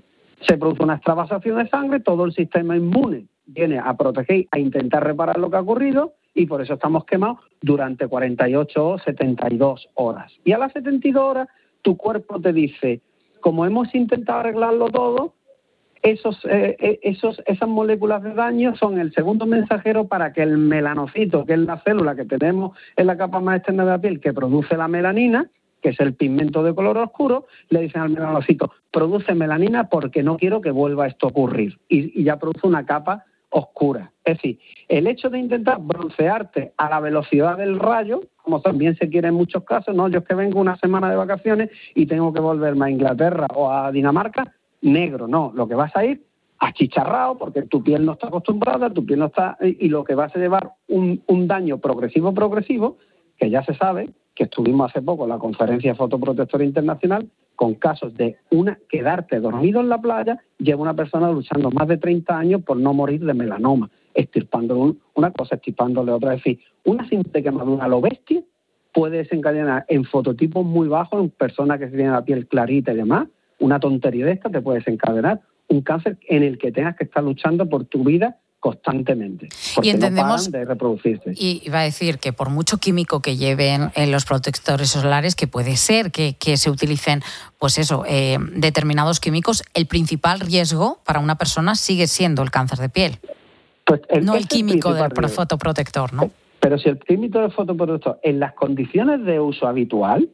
se produce una extravasación de sangre, todo el sistema inmune viene a proteger, a intentar reparar lo que ha ocurrido, y por eso estamos quemados durante cuarenta y ocho o setenta y dos horas. Y a las setenta y dos horas tu cuerpo te dice, como hemos intentado arreglarlo todo, esos, eh, esos, esas moléculas de daño son el segundo mensajero para que el melanocito, que es la célula que tenemos en la capa más externa de la piel, que produce la melanina, que es el pigmento de color oscuro, le dicen al melanocito, produce melanina porque no quiero que vuelva esto a ocurrir. Y, y ya produce una capa oscura. Es decir, el hecho de intentar broncearte a la velocidad del rayo, como también se quiere en muchos casos, no, yo es que vengo una semana de vacaciones y tengo que volverme a Inglaterra o a Dinamarca, negro, no, lo que vas a ir achicharrado porque tu piel no está acostumbrada, tu piel no está, y lo que vas a llevar un, un daño progresivo, progresivo, que ya se sabe, que estuvimos hace poco en la conferencia de fotoprotectora internacional, con casos de una quedarte dormido en la playa, lleva una persona luchando más de treinta años por no morir de melanoma, extirpándole una cosa, extirpándole otra. Es decir, una simple quemadura a lo bestia puede desencadenar en fototipos muy bajos, en personas que tienen la piel clarita y demás, una tontería de esta te puede desencadenar un cáncer en el que tengas que estar luchando por tu vida constantemente, porque
y entendemos,
no paran de reproducirse.
Y iba a decir que por mucho químico que lleven en los protectores solares, que puede ser que, que se utilicen, pues eso, eh, determinados químicos, el principal riesgo para una persona sigue siendo el cáncer de piel.
Pues el,
no el químico
el
del
riesgo.
fotoprotector, ¿no?
Pero si el químico del fotoprotector, en las condiciones de uso habitual,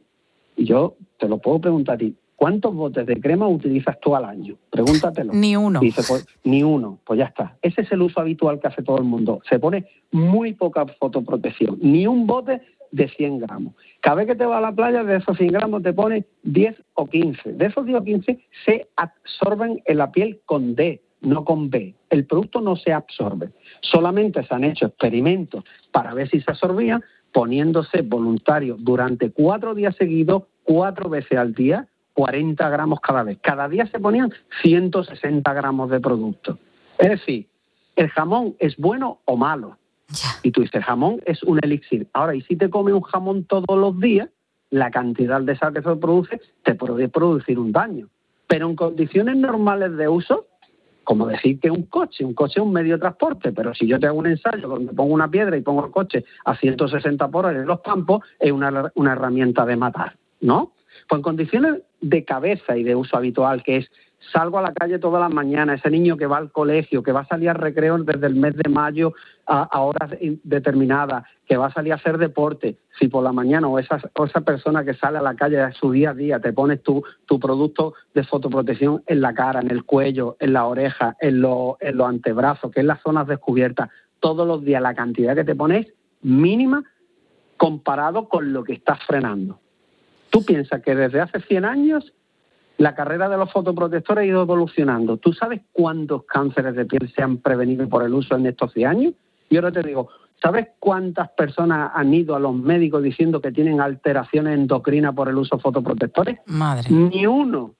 yo te lo puedo preguntar a ti, ¿cuántos botes de crema utilizas tú al año? Pregúntatelo.
Ni uno.
Dice, pues, ni uno. Pues ya está. Ese es el uso habitual que hace todo el mundo. Se pone muy poca fotoprotección. Ni un bote de cien gramos. Cada vez que te vas a la playa, de esos cien gramos te pone diez o quince. De esos diez o quince se absorben en la piel con D, no con B. El producto no se absorbe. Solamente se han hecho experimentos para ver si se absorbía, poniéndose voluntarios durante cuatro días seguidos, cuatro veces al día, cuarenta gramos cada vez. Cada día se ponían ciento sesenta gramos de producto. Es decir, ¿el jamón es bueno o malo?
Ya.
Y tú dices, el jamón es un elixir. Ahora, y si te comes un jamón todos los días, la cantidad de sal que se produce te puede producir un daño. Pero en condiciones normales de uso, como decir que un coche, un coche es un medio de transporte, pero si yo te hago un ensayo donde pongo una piedra y pongo el coche a ciento sesenta por hora en los campos, es una, una herramienta de matar, ¿no? Pues en condiciones de cabeza y de uso habitual, que es salgo a la calle todas las mañanas, ese niño que va al colegio, que va a salir al recreo desde el mes de mayo a, a horas determinadas, que va a salir a hacer deporte, si por la mañana o esa, o esa persona que sale a la calle a su día a día, te pones tu, tu producto de fotoprotección en la cara, en el cuello, en la oreja, en, lo, en los antebrazos, que es las zonas descubiertas, todos los días la cantidad que te pones mínima comparado con lo que estás frenando. Tú piensas que desde hace cien años la carrera de los fotoprotectores ha ido evolucionando. ¿Tú sabes cuántos cánceres de piel se han prevenido por el uso en estos cien años? Y ahora te digo, ¿sabes cuántas personas han ido a los médicos diciendo que tienen alteraciones endocrinas por el uso de fotoprotectores?
Madre.
Ni uno.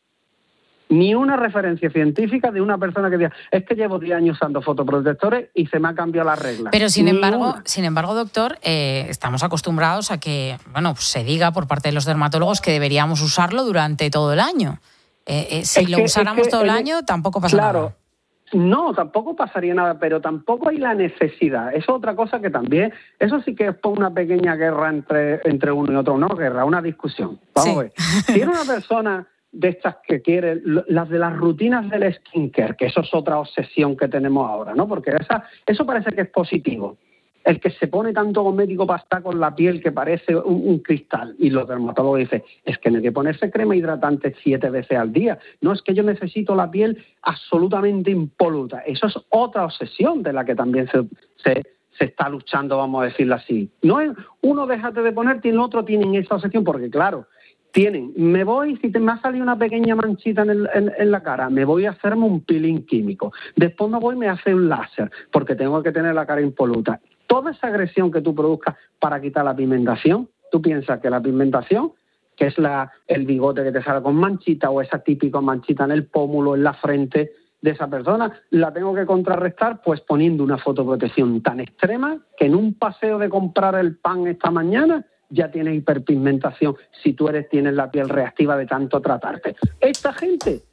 Ni una referencia científica de una persona que diga, es que llevo diez años usando fotoprotectores y se me ha cambiado la regla.
Pero sin
Ni
embargo,
una.
sin embargo, doctor, eh, estamos acostumbrados a que, bueno, pues se diga por parte de los dermatólogos que deberíamos usarlo durante todo el año. Eh, eh, si
Es
lo
que-
usáramos
es que
todo el
el-
año, tampoco pasa
claro,
nada.
No, tampoco pasaría nada, pero tampoco hay la necesidad. Eso es otra cosa que también, eso sí que es por una pequeña guerra entre, entre uno y otro, no guerra, una discusión. Vamos
Sí.
a ver. Si eres una persona de estas que quiere, lo- las de las rutinas del skincare, que eso es otra obsesión que tenemos ahora, ¿no? Porque esa, eso parece que es positivo. El que se pone tanto cosmético para estar con la piel que parece un, un cristal. Y los dermatólogos dicen, es que no hay que ponerse crema hidratante siete veces al día. No, es que yo necesito la piel absolutamente impoluta. Eso es otra obsesión de la que también se, se, se está luchando, vamos a decirlo así. No es uno déjate de ponerte y el otro tienen esa obsesión, porque claro, tienen, me voy, si te, me ha salido una pequeña manchita en, el, en, en la cara, me voy a hacerme un peeling químico. Después me voy y me hace un láser, porque tengo que tener la cara impoluta. Toda esa agresión que tú produzcas para quitar la pigmentación, tú piensas que la pigmentación, que es la, el bigote que te sale con manchita o esa típica manchita en el pómulo, en la frente de esa persona, la tengo que contrarrestar pues poniendo una fotoprotección tan extrema que en un paseo de comprar el pan esta mañana ya tienes hiperpigmentación si tú eres tienes la piel reactiva de tanto tratarte. Esta gente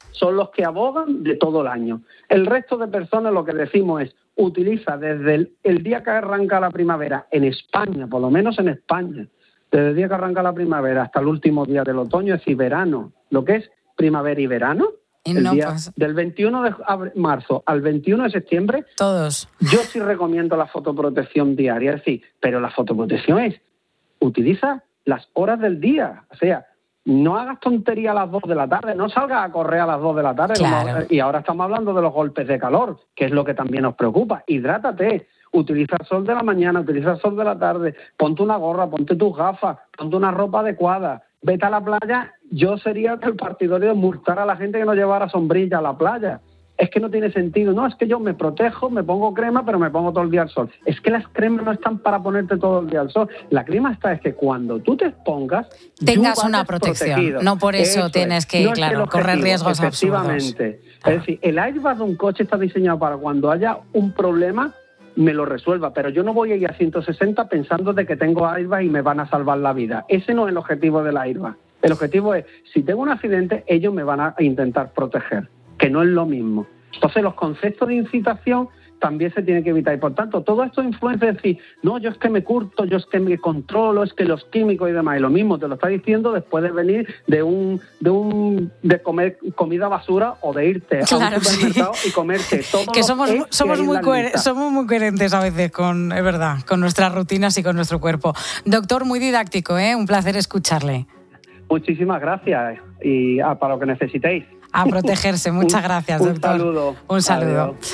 son los que abogan de todo el año. El resto de personas lo que decimos es, utiliza desde el, el día que arranca la primavera, en España, por lo menos en España, desde el día que arranca la primavera hasta el último día del otoño, es decir, verano, lo que es primavera y verano,
y
el
no
día
pasa.
del veintiuno de marzo al veintiuno de septiembre,
todos.
Yo sí recomiendo la fotoprotección diaria, es decir, pero la fotoprotección es, utiliza las horas del día, o sea, no hagas tontería a las dos de la tarde, no salgas a correr a las dos de la tarde.
Claro.
Como, y ahora estamos hablando de los golpes de calor, que es lo que también nos preocupa. Hidrátate, utiliza el sol de la mañana, utiliza el sol de la tarde, ponte una gorra, ponte tus gafas, ponte una ropa adecuada, vete a la playa. Yo sería el partidario de multar a la gente que no llevara sombrilla a la playa. Es que no tiene sentido. No, es que yo me protejo, me pongo crema, pero me pongo todo el día al sol. Es que las cremas no están para ponerte todo el día al sol. La crema está es que cuando tú te expongas,
tengas una protección. Protegido. No por eso, eso tienes que, no claro, es correr riesgos
efectivamente.
absurdos.
Es decir, el airbag de un coche está diseñado para cuando haya un problema me lo resuelva, pero yo no voy a ir a ciento sesenta pensando de que tengo airbag y me van a salvar la vida. Ese no es el objetivo del airbag. El objetivo es, si tengo un accidente, ellos me van a intentar proteger, que no es lo mismo. Entonces, los conceptos de incitación también se tienen que evitar. Y, por tanto, todo esto influencia en decir, no, yo es que me curto, yo es que me controlo, es que los químicos y demás. Y lo mismo te lo está diciendo después de venir de un de un de comer comida basura o de irte claro, a un supermercado sí. y comerte todo
que
lo
somos,
que
somos, muy coher- somos muy coherentes a veces con, es verdad, con nuestras rutinas y con nuestro cuerpo. Doctor, muy didáctico, ¿eh? Un placer escucharle.
Muchísimas gracias y ah, para lo que necesitéis.
A protegerse. Muchas gracias,
un,
doctor.
Un saludo.
Un saludo.
Adiós.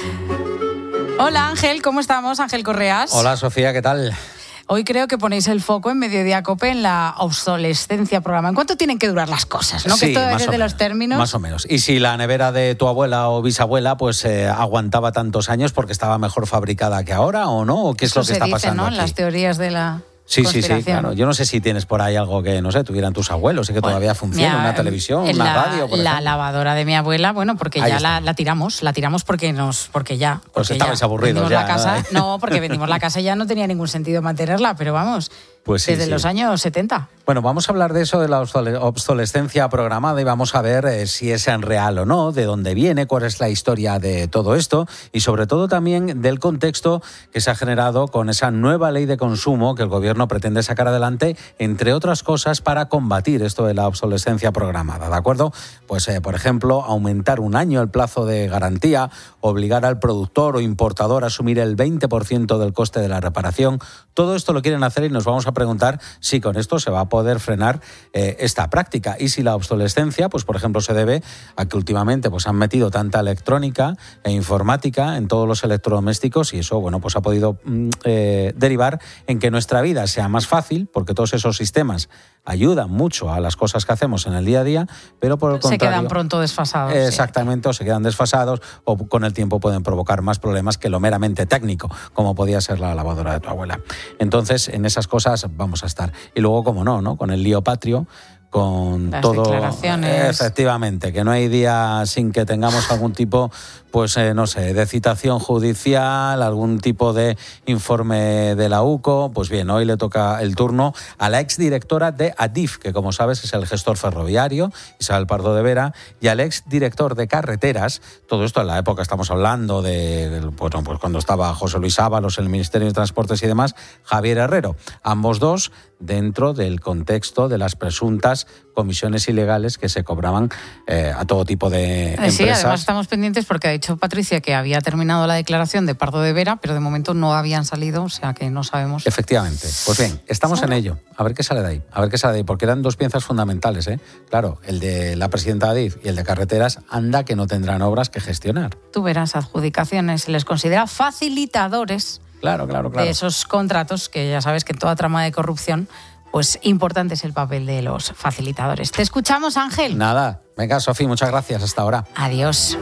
Hola, Ángel, ¿cómo estamos? Ángel Correas.
Hola, Sofía, ¿qué tal?
Hoy creo que ponéis el foco en Mediodía Cope en la obsolescencia programa. ¿En cuánto tienen que durar las cosas? ¿No?
Sí,
que esto
más
es
o
de
menos,
los términos.
Más o menos. Y si la nevera de tu abuela o bisabuela pues eh, aguantaba tantos años porque estaba mejor fabricada que ahora o no, o qué es
Eso
lo que
se
está
dice,
pasando
¿no?
aquí?
En las teorías de la...
Sí, sí, sí, claro. Yo no sé si tienes por ahí algo que, no sé, tuvieran tus abuelos y que bueno, todavía funcione, una televisión, una
la,
radio, por
La
ejemplo.
lavadora de mi abuela, bueno, porque ahí ya la, la tiramos, la tiramos porque nos, porque ya. Porque
pues estabais
ya
aburridos ya.
La casa, no, porque vendimos la casa y ya no tenía ningún sentido mantenerla, pero vamos,
pues sí,
desde
sí.
los años setenta.
Bueno, vamos a hablar de eso, de la obsolescencia programada y vamos a ver eh, si es en real o no, de dónde viene, cuál es la historia de todo esto y sobre todo también del contexto que se ha generado con esa nueva ley de consumo que el gobierno pretende sacar adelante, entre otras cosas, para combatir esto de la obsolescencia programada, ¿de acuerdo? Pues, eh, por ejemplo, aumentar un año el plazo de garantía, obligar al productor o importador a asumir el veinte por ciento del coste de la reparación. Todo esto lo quieren hacer y nos vamos a preguntar si con esto se va a poder frenar eh, esta práctica y si la obsolescencia, pues por ejemplo, se debe a que últimamente pues han metido tanta electrónica e informática en todos los electrodomésticos y eso, bueno, pues ha podido mm, eh, derivar en que nuestra vida sea más fácil, porque todos esos sistemas ayudan mucho a las cosas que hacemos en el día a día, pero por el contrario...
Se quedan pronto desfasados.
Exactamente,
sí.
o se quedan desfasados o con el tiempo pueden provocar más problemas que lo meramente técnico, como podía ser la lavadora de tu abuela. Entonces, en esas cosas vamos a estar. Y luego, como no, ¿no? Con el lío patrio, con
las
todo...
declaraciones.
Efectivamente, que no hay día sin que tengamos algún tipo, pues eh, no sé, de citación judicial, algún tipo de informe de la U C O. Pues bien, hoy le toca el turno a la exdirectora de Adif, que como sabes es el gestor ferroviario, Isabel Pardo de Vera, y al exdirector de Carreteras. Todo esto en la época, estamos hablando de, bueno, pues cuando estaba José Luis Ábalos en el Ministerio de Transportes y demás, Javier Herrero. Ambos dos dentro del contexto de las presuntas comisiones ilegales que se cobraban eh, a todo tipo de empresas.
Sí, además estamos pendientes porque ha dicho Patricia que había terminado la declaración de Pardo de Vera, pero de momento no habían salido, o sea que no sabemos.
Efectivamente. Pues bien, estamos en ello. A ver qué sale de ahí. A ver qué sale de ahí, porque eran dos piezas fundamentales, ¿eh? Claro, el de la presidenta de Adif y el de Carreteras, anda que no tendrán obras que gestionar.
Tú verás, adjudicaciones, se les considera facilitadores.
Claro, claro, claro.
De esos contratos, que ya sabes que en toda trama de corrupción, pues importante es el papel de los facilitadores. Te escuchamos, Ángel.
Nada. Venga, Sofía, muchas gracias. Hasta ahora.
Adiós.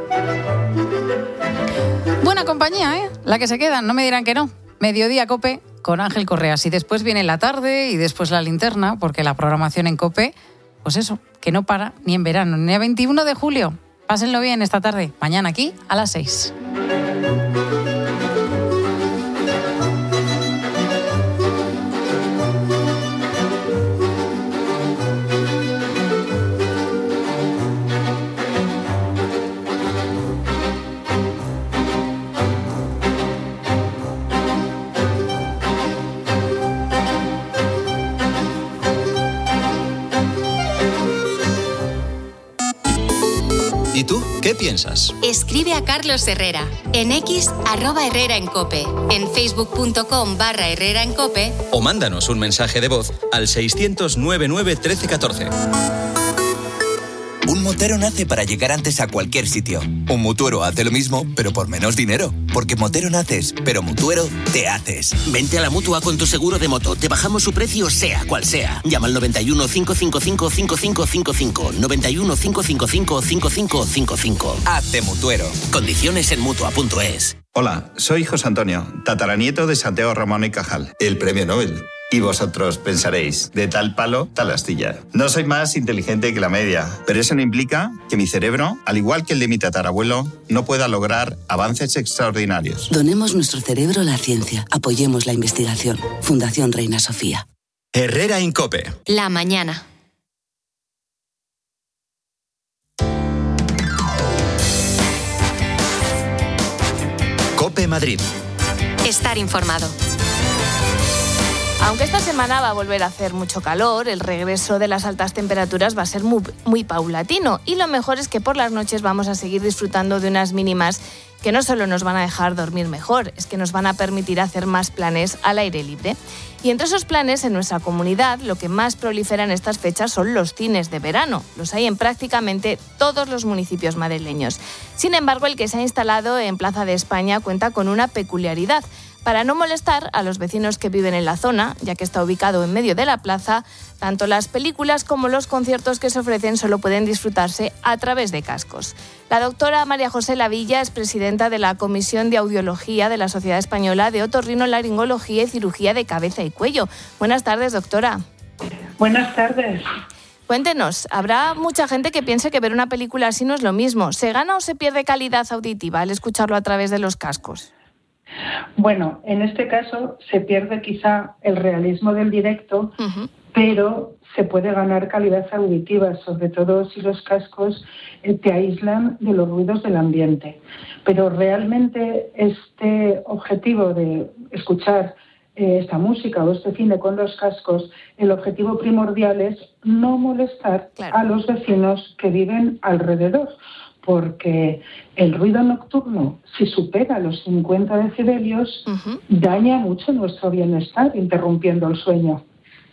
Buena compañía, ¿eh? La que se queda, no me dirán que no. Mediodía Cope con Ángel Correas. Y después viene la tarde y después la linterna, porque la programación en Cope, pues eso, que no para ni en verano, ni a veintiuno de julio. Pásenlo bien esta tarde. Mañana aquí a las seis.
¿Y tú qué piensas?
Escribe a Carlos Herrera en X, arroba Herrera en Cope, en facebook.com barra Herrera en Cope
O mándanos un mensaje de voz al seiscientos noventa y nueve trece catorce.
Un motero nace para llegar antes a cualquier sitio. Un mutuero hace lo mismo, pero por menos dinero. Porque motero naces, pero mutuero te haces.
Vente a la Mutua con tu seguro de moto. Te bajamos su precio sea cual sea. Llama al noventa y uno, cinco cinco cinco, cinco cinco cinco cinco. noventa y uno, cinco cinco cinco, cinco cinco cinco cinco.
Hazte mutuero.
Condiciones en Mutua punto es.
Hola, soy José Antonio, tataranieto de Santiago Ramón y Cajal, el premio Nobel. Y vosotros pensaréis, de tal palo, tal astilla. No soy más inteligente que la media, pero eso no implica que mi cerebro, al igual que el de mi tatarabuelo, no pueda lograr avances extraordinarios.
Donemos nuestro cerebro a la ciencia. Apoyemos la investigación. Fundación Reina Sofía.
Herrera en Cope.
La mañana.
Cope Madrid.
Estar informado.
Aunque esta semana va a volver a hacer mucho calor, el regreso de las altas temperaturas va a ser muy, muy paulatino y lo mejor es que por las noches vamos a seguir disfrutando de unas mínimas que no solo nos van a dejar dormir mejor, es que nos van a permitir hacer más planes al aire libre. Y entre esos planes, en nuestra comunidad, lo que más prolifera en estas fechas son los cines de verano. Los hay en prácticamente todos los municipios madrileños. Sin embargo, el que se ha instalado en Plaza de España cuenta con una peculiaridad. Para no molestar a los vecinos que viven en la zona, ya que está ubicado en medio de la plaza, tanto las películas como los conciertos que se ofrecen solo pueden disfrutarse a través de cascos. La doctora María José Lavilla es presidenta de la Comisión de Audiología de la Sociedad Española de Otorrinolaringología y Cirugía de Cabeza y Cuello. Buenas tardes, doctora.
Buenas tardes.
Cuéntenos, habrá mucha gente que piense que ver una película así no es lo mismo. ¿Se gana o se pierde calidad auditiva al escucharlo a través de los cascos?
Bueno, en este caso se pierde quizá el realismo del directo, uh-huh. pero se puede ganar calidad auditiva, sobre todo si los cascos eh, te aíslan de los ruidos del ambiente. Pero realmente este objetivo de escuchar eh, esta música o este cine con los cascos, el objetivo primordial es no molestar claro. a los vecinos que viven alrededor. Porque el ruido nocturno, si supera los cincuenta decibelios, uh-huh. daña mucho nuestro bienestar, interrumpiendo el sueño.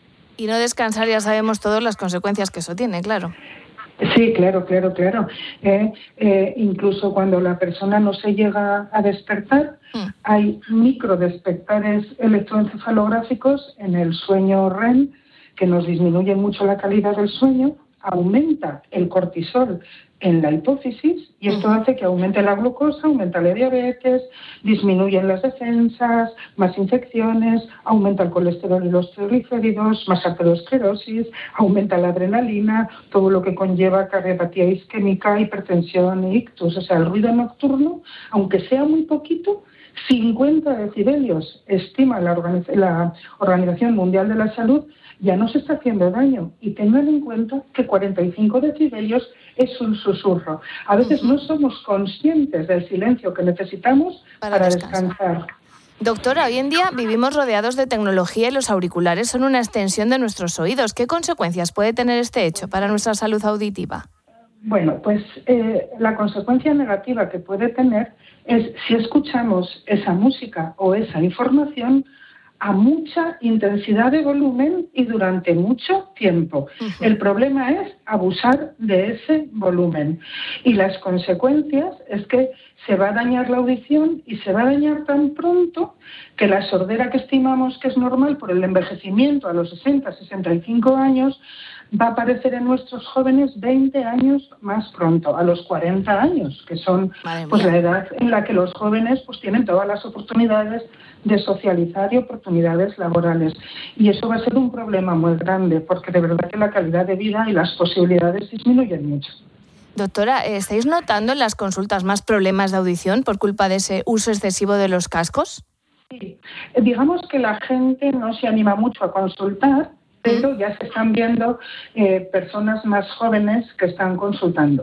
Y no descansar, ya sabemos todas las consecuencias que eso tiene, claro.
Sí, claro, claro, claro. Eh, eh, incluso cuando la persona no se llega a despertar, uh-huh. hay microdespertares electroencefalográficos en el sueño R E M que nos disminuyen mucho la calidad del sueño, aumenta el cortisol en la hipófisis y esto hace que aumente la glucosa, aumenta la diabetes, disminuyen las defensas, más infecciones, aumenta el colesterol y los triglicéridos, más aterosclerosis, aumenta la adrenalina, todo lo que conlleva cardiopatía isquémica, hipertensión e ictus. O sea, el ruido nocturno, aunque sea muy poquito, cincuenta decibelios, estima la, organiz- la Organización Mundial de la Salud, ya nos está haciendo daño. Y tengan en cuenta que cuarenta y cinco decibelios es un susurro. A veces uh-huh. no somos conscientes del silencio que necesitamos para, para descansar.
Doctora, hoy en día vivimos rodeados de tecnología y los auriculares son una extensión de nuestros oídos. ¿Qué consecuencias puede tener este hecho para nuestra salud auditiva?
Bueno, pues eh, la consecuencia negativa que puede tener es si escuchamos esa música o esa información a mucha intensidad de volumen y durante mucho tiempo. Uh-huh. El problema es abusar de ese volumen. Y las consecuencias es que se va a dañar la audición y se va a dañar tan pronto que la sordera que estimamos que es normal por el envejecimiento a los sesenta, sesenta y cinco años va a aparecer en nuestros jóvenes veinte años más pronto, a los cuarenta años, que son pues la edad en la que los jóvenes pues tienen todas las oportunidades de socializar y oportunidades laborales. Y eso va a ser un problema muy grande, porque de verdad que la calidad de vida y las posibilidades disminuyen mucho.
Doctora, ¿estáis notando en las consultas más problemas de audición por culpa de ese uso excesivo de los cascos?
Sí, digamos que la gente no se anima mucho a consultar, pero ya se están viendo eh, personas más jóvenes que están consultando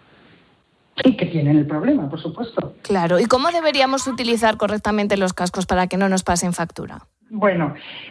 y que tienen el problema, por supuesto.
Claro, ¿y cómo deberíamos utilizar correctamente los cascos para que no nos pasen factura?
Bueno,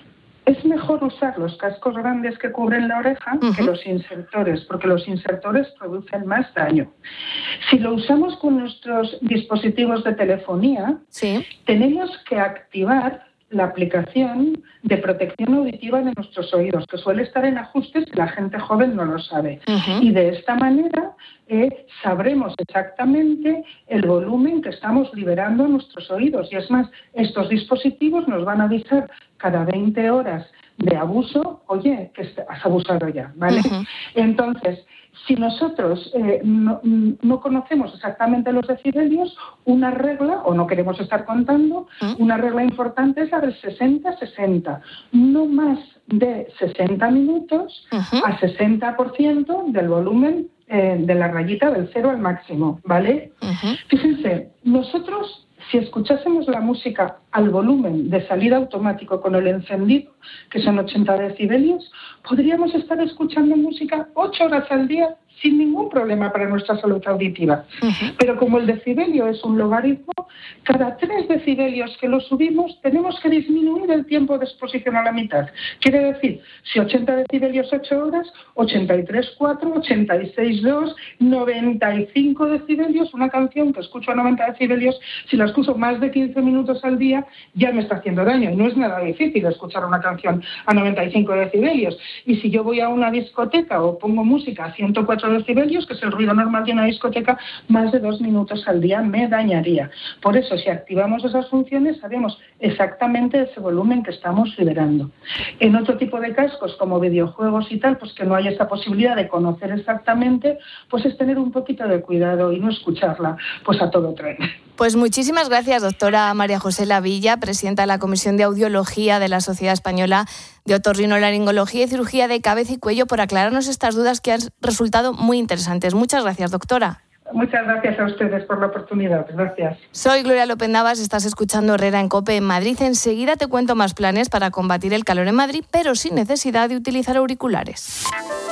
Es mejor usar los cascos grandes que cubren la oreja uh-huh. que los insertores, porque los insertores producen más daño. Si lo usamos con nuestros dispositivos de telefonía, sí. tenemos que activar la aplicación de protección auditiva de nuestros oídos, que suele estar en ajustes y la gente joven no lo sabe. Uh-huh. Y de esta manera eh, sabremos exactamente el volumen que estamos liberando a nuestros oídos. Y es más, estos dispositivos nos van a avisar cada veinte horas de abuso, oye, que has abusado ya, ¿vale? Uh-huh. Entonces, si nosotros eh, no, no conocemos exactamente los decibelios, una regla, o no queremos estar contando, ¿Mm? una regla importante es la del sesenta sesenta. No más de sesenta minutos uh-huh. a sesenta por ciento del volumen eh, de la rayita del cero al máximo, ¿vale? Uh-huh. Fíjense, nosotros, si escuchásemos la música al volumen de salida automático con el encendido, que son ochenta decibelios, podríamos estar escuchando música ocho horas al día sin ningún problema para nuestra salud auditiva. Uh-huh. Pero como el decibelio es un logaritmo, cada tres decibelios que lo subimos tenemos que disminuir el tiempo de exposición a la mitad. Quiere decir, si ochenta decibelios ocho horas, ochenta y tres cuatro, ochenta y seis dos, noventa y cinco decibelios, una canción que escucho a noventa decibelios, si la escucho más de quince minutos al día, ya me está haciendo daño. Y no es nada difícil escuchar una canción a noventa y cinco decibelios. Y si yo voy a una discoteca o pongo música a ciento cuatro decibelios, que es el ruido normal de una discoteca, más de dos minutos al día me dañaría. Por eso, si activamos esas funciones, sabemos exactamente ese volumen que estamos liberando. En otro tipo de cascos, como videojuegos y tal, pues que no hay esa posibilidad de conocer exactamente, pues es tener un poquito de cuidado y no escucharla pues a todo tren.
Pues muchísimas gracias, doctora María José Lavilla, presidenta de la Comisión de Audiología de la Sociedad Española de Otorrinolaringología y Cirugía de Cabeza y Cuello, por aclararnos estas dudas que han resultado muy interesantes. Muchas gracias, doctora.
Muchas gracias a ustedes por la oportunidad. Gracias.
Soy Gloria López Navas, estás escuchando Herrera en COPE en Madrid. Enseguida te cuento más planes para combatir el calor en Madrid, pero sin necesidad de utilizar auriculares.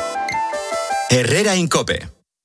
Herrera en COPE.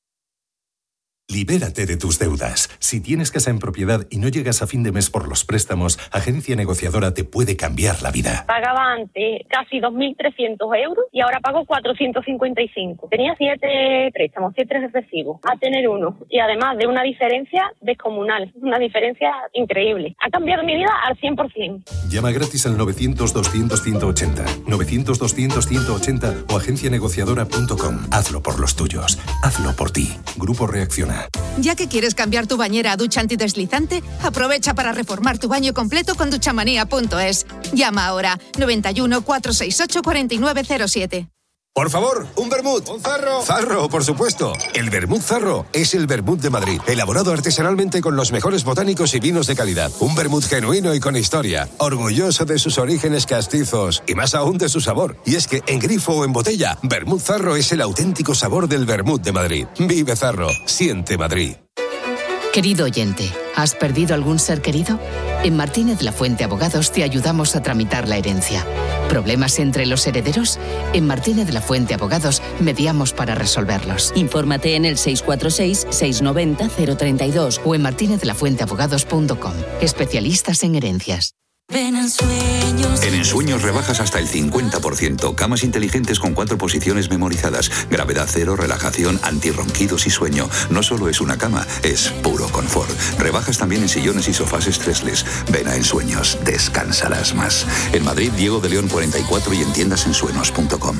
Libérate de tus deudas. Si tienes casa en propiedad y no llegas a fin de mes por los préstamos, Agencia Negociadora te puede cambiar la vida.
Pagaba antes casi dos mil trescientos euros y ahora pago cuatrocientos cincuenta y cinco. Tenía siete préstamos, siete recibos, a tener uno. Y además de una diferencia descomunal, una diferencia increíble. Ha cambiado mi vida al cien por ciento.
Llama gratis al novecientos doscientos ciento ochenta, novecientos doscientos ciento ochenta o agencia negociadora punto com. Hazlo por los tuyos. Hazlo por ti. Grupo Reacciona.
Ya que quieres cambiar tu bañera a ducha antideslizante, aprovecha para reformar tu baño completo con duchamanía punto es. Llama ahora noventa y uno, cuatrocientos sesenta y ocho, cuarenta y nueve cero siete.
Por favor, un vermut. Un Zarro. Zarro, por supuesto. El vermut Zarro es el vermut de Madrid, elaborado artesanalmente con los mejores botánicos y vinos de calidad. Un vermut genuino y con historia, orgulloso de sus orígenes castizos y más aún de su sabor. Y es que en grifo o en botella, vermut Zarro es el auténtico sabor del vermut de Madrid. Vive Zarro, siente Madrid.
Querido oyente, ¿has perdido algún ser querido? En Martínez La Fuente Abogados te ayudamos a tramitar la herencia. ¿Problemas entre los herederos? En Martínez La Fuente Abogados mediamos para resolverlos.
Infórmate en el seis cuatro seis, seis nueve cero, cero tres dos
o en martinez de la fuente abogados punto com. Especialistas en herencias.
Ven en Sueños.
En Ensueños rebajas hasta el cincuenta por ciento. Camas inteligentes con cuatro posiciones memorizadas. Gravedad cero, relajación, antirronquidos y sueño. No solo es una cama, es puro confort. Rebajas también en sillones y sofás stressless. Ven a Ensueños, descansarás más. En Madrid, Diego de León cuarenta y cuatro y en tiendas ensueños punto com.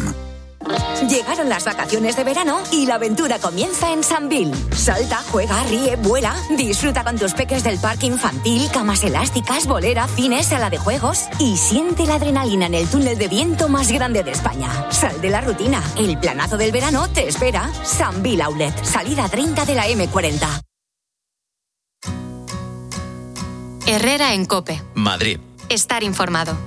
Llegaron las vacaciones de verano y la aventura comienza en Sambil. Salta, juega, ríe, vuela. Disfruta con tus peques del parque infantil, camas elásticas, bolera, cine, sala de juegos. Y siente la adrenalina en el túnel de viento más grande de España. Sal de la rutina. El planazo del verano te espera. Sambil Outlet. Salida treinta de la eme cuarenta.
Herrera en COPE.
Madrid.
Estar informado.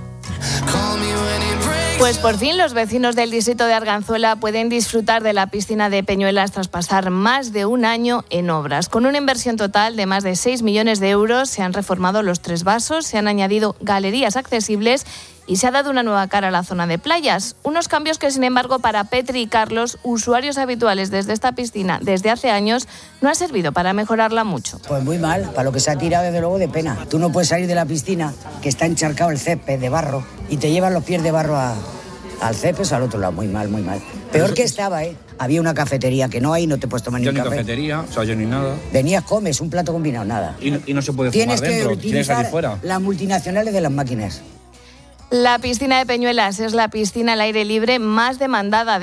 Pues por fin los vecinos del distrito de Arganzuela pueden disfrutar de la piscina de Peñuelas tras pasar más de un año en obras. Con una inversión total de más de seis millones de euros se han reformado los tres vasos, se han añadido galerías accesibles y se ha dado una nueva cara a la zona de playas. Unos cambios que, sin embargo, para Petri y Carlos, usuarios habituales desde esta piscina desde hace años, no ha servido para mejorarla mucho.
Pues muy mal, para lo que se ha tirado desde luego de pena. Tú no puedes salir de la piscina, que está encharcado el césped de barro, y te llevan los pies de barro a, al césped o al otro lado. Muy mal, muy mal. Peor que estaba, ¿eh? Había una cafetería que no hay, no te puedes tomar ni un café.
Yo ni cafetería, o sea, yo ni nada.
Venías, comes un plato combinado, nada.
Y no, y no se puede
tienes
fumar dentro,
que
tienes que salir fuera.
Las multinacionales de las máquinas.
La piscina de Peñuelas es la piscina al aire libre más demandada de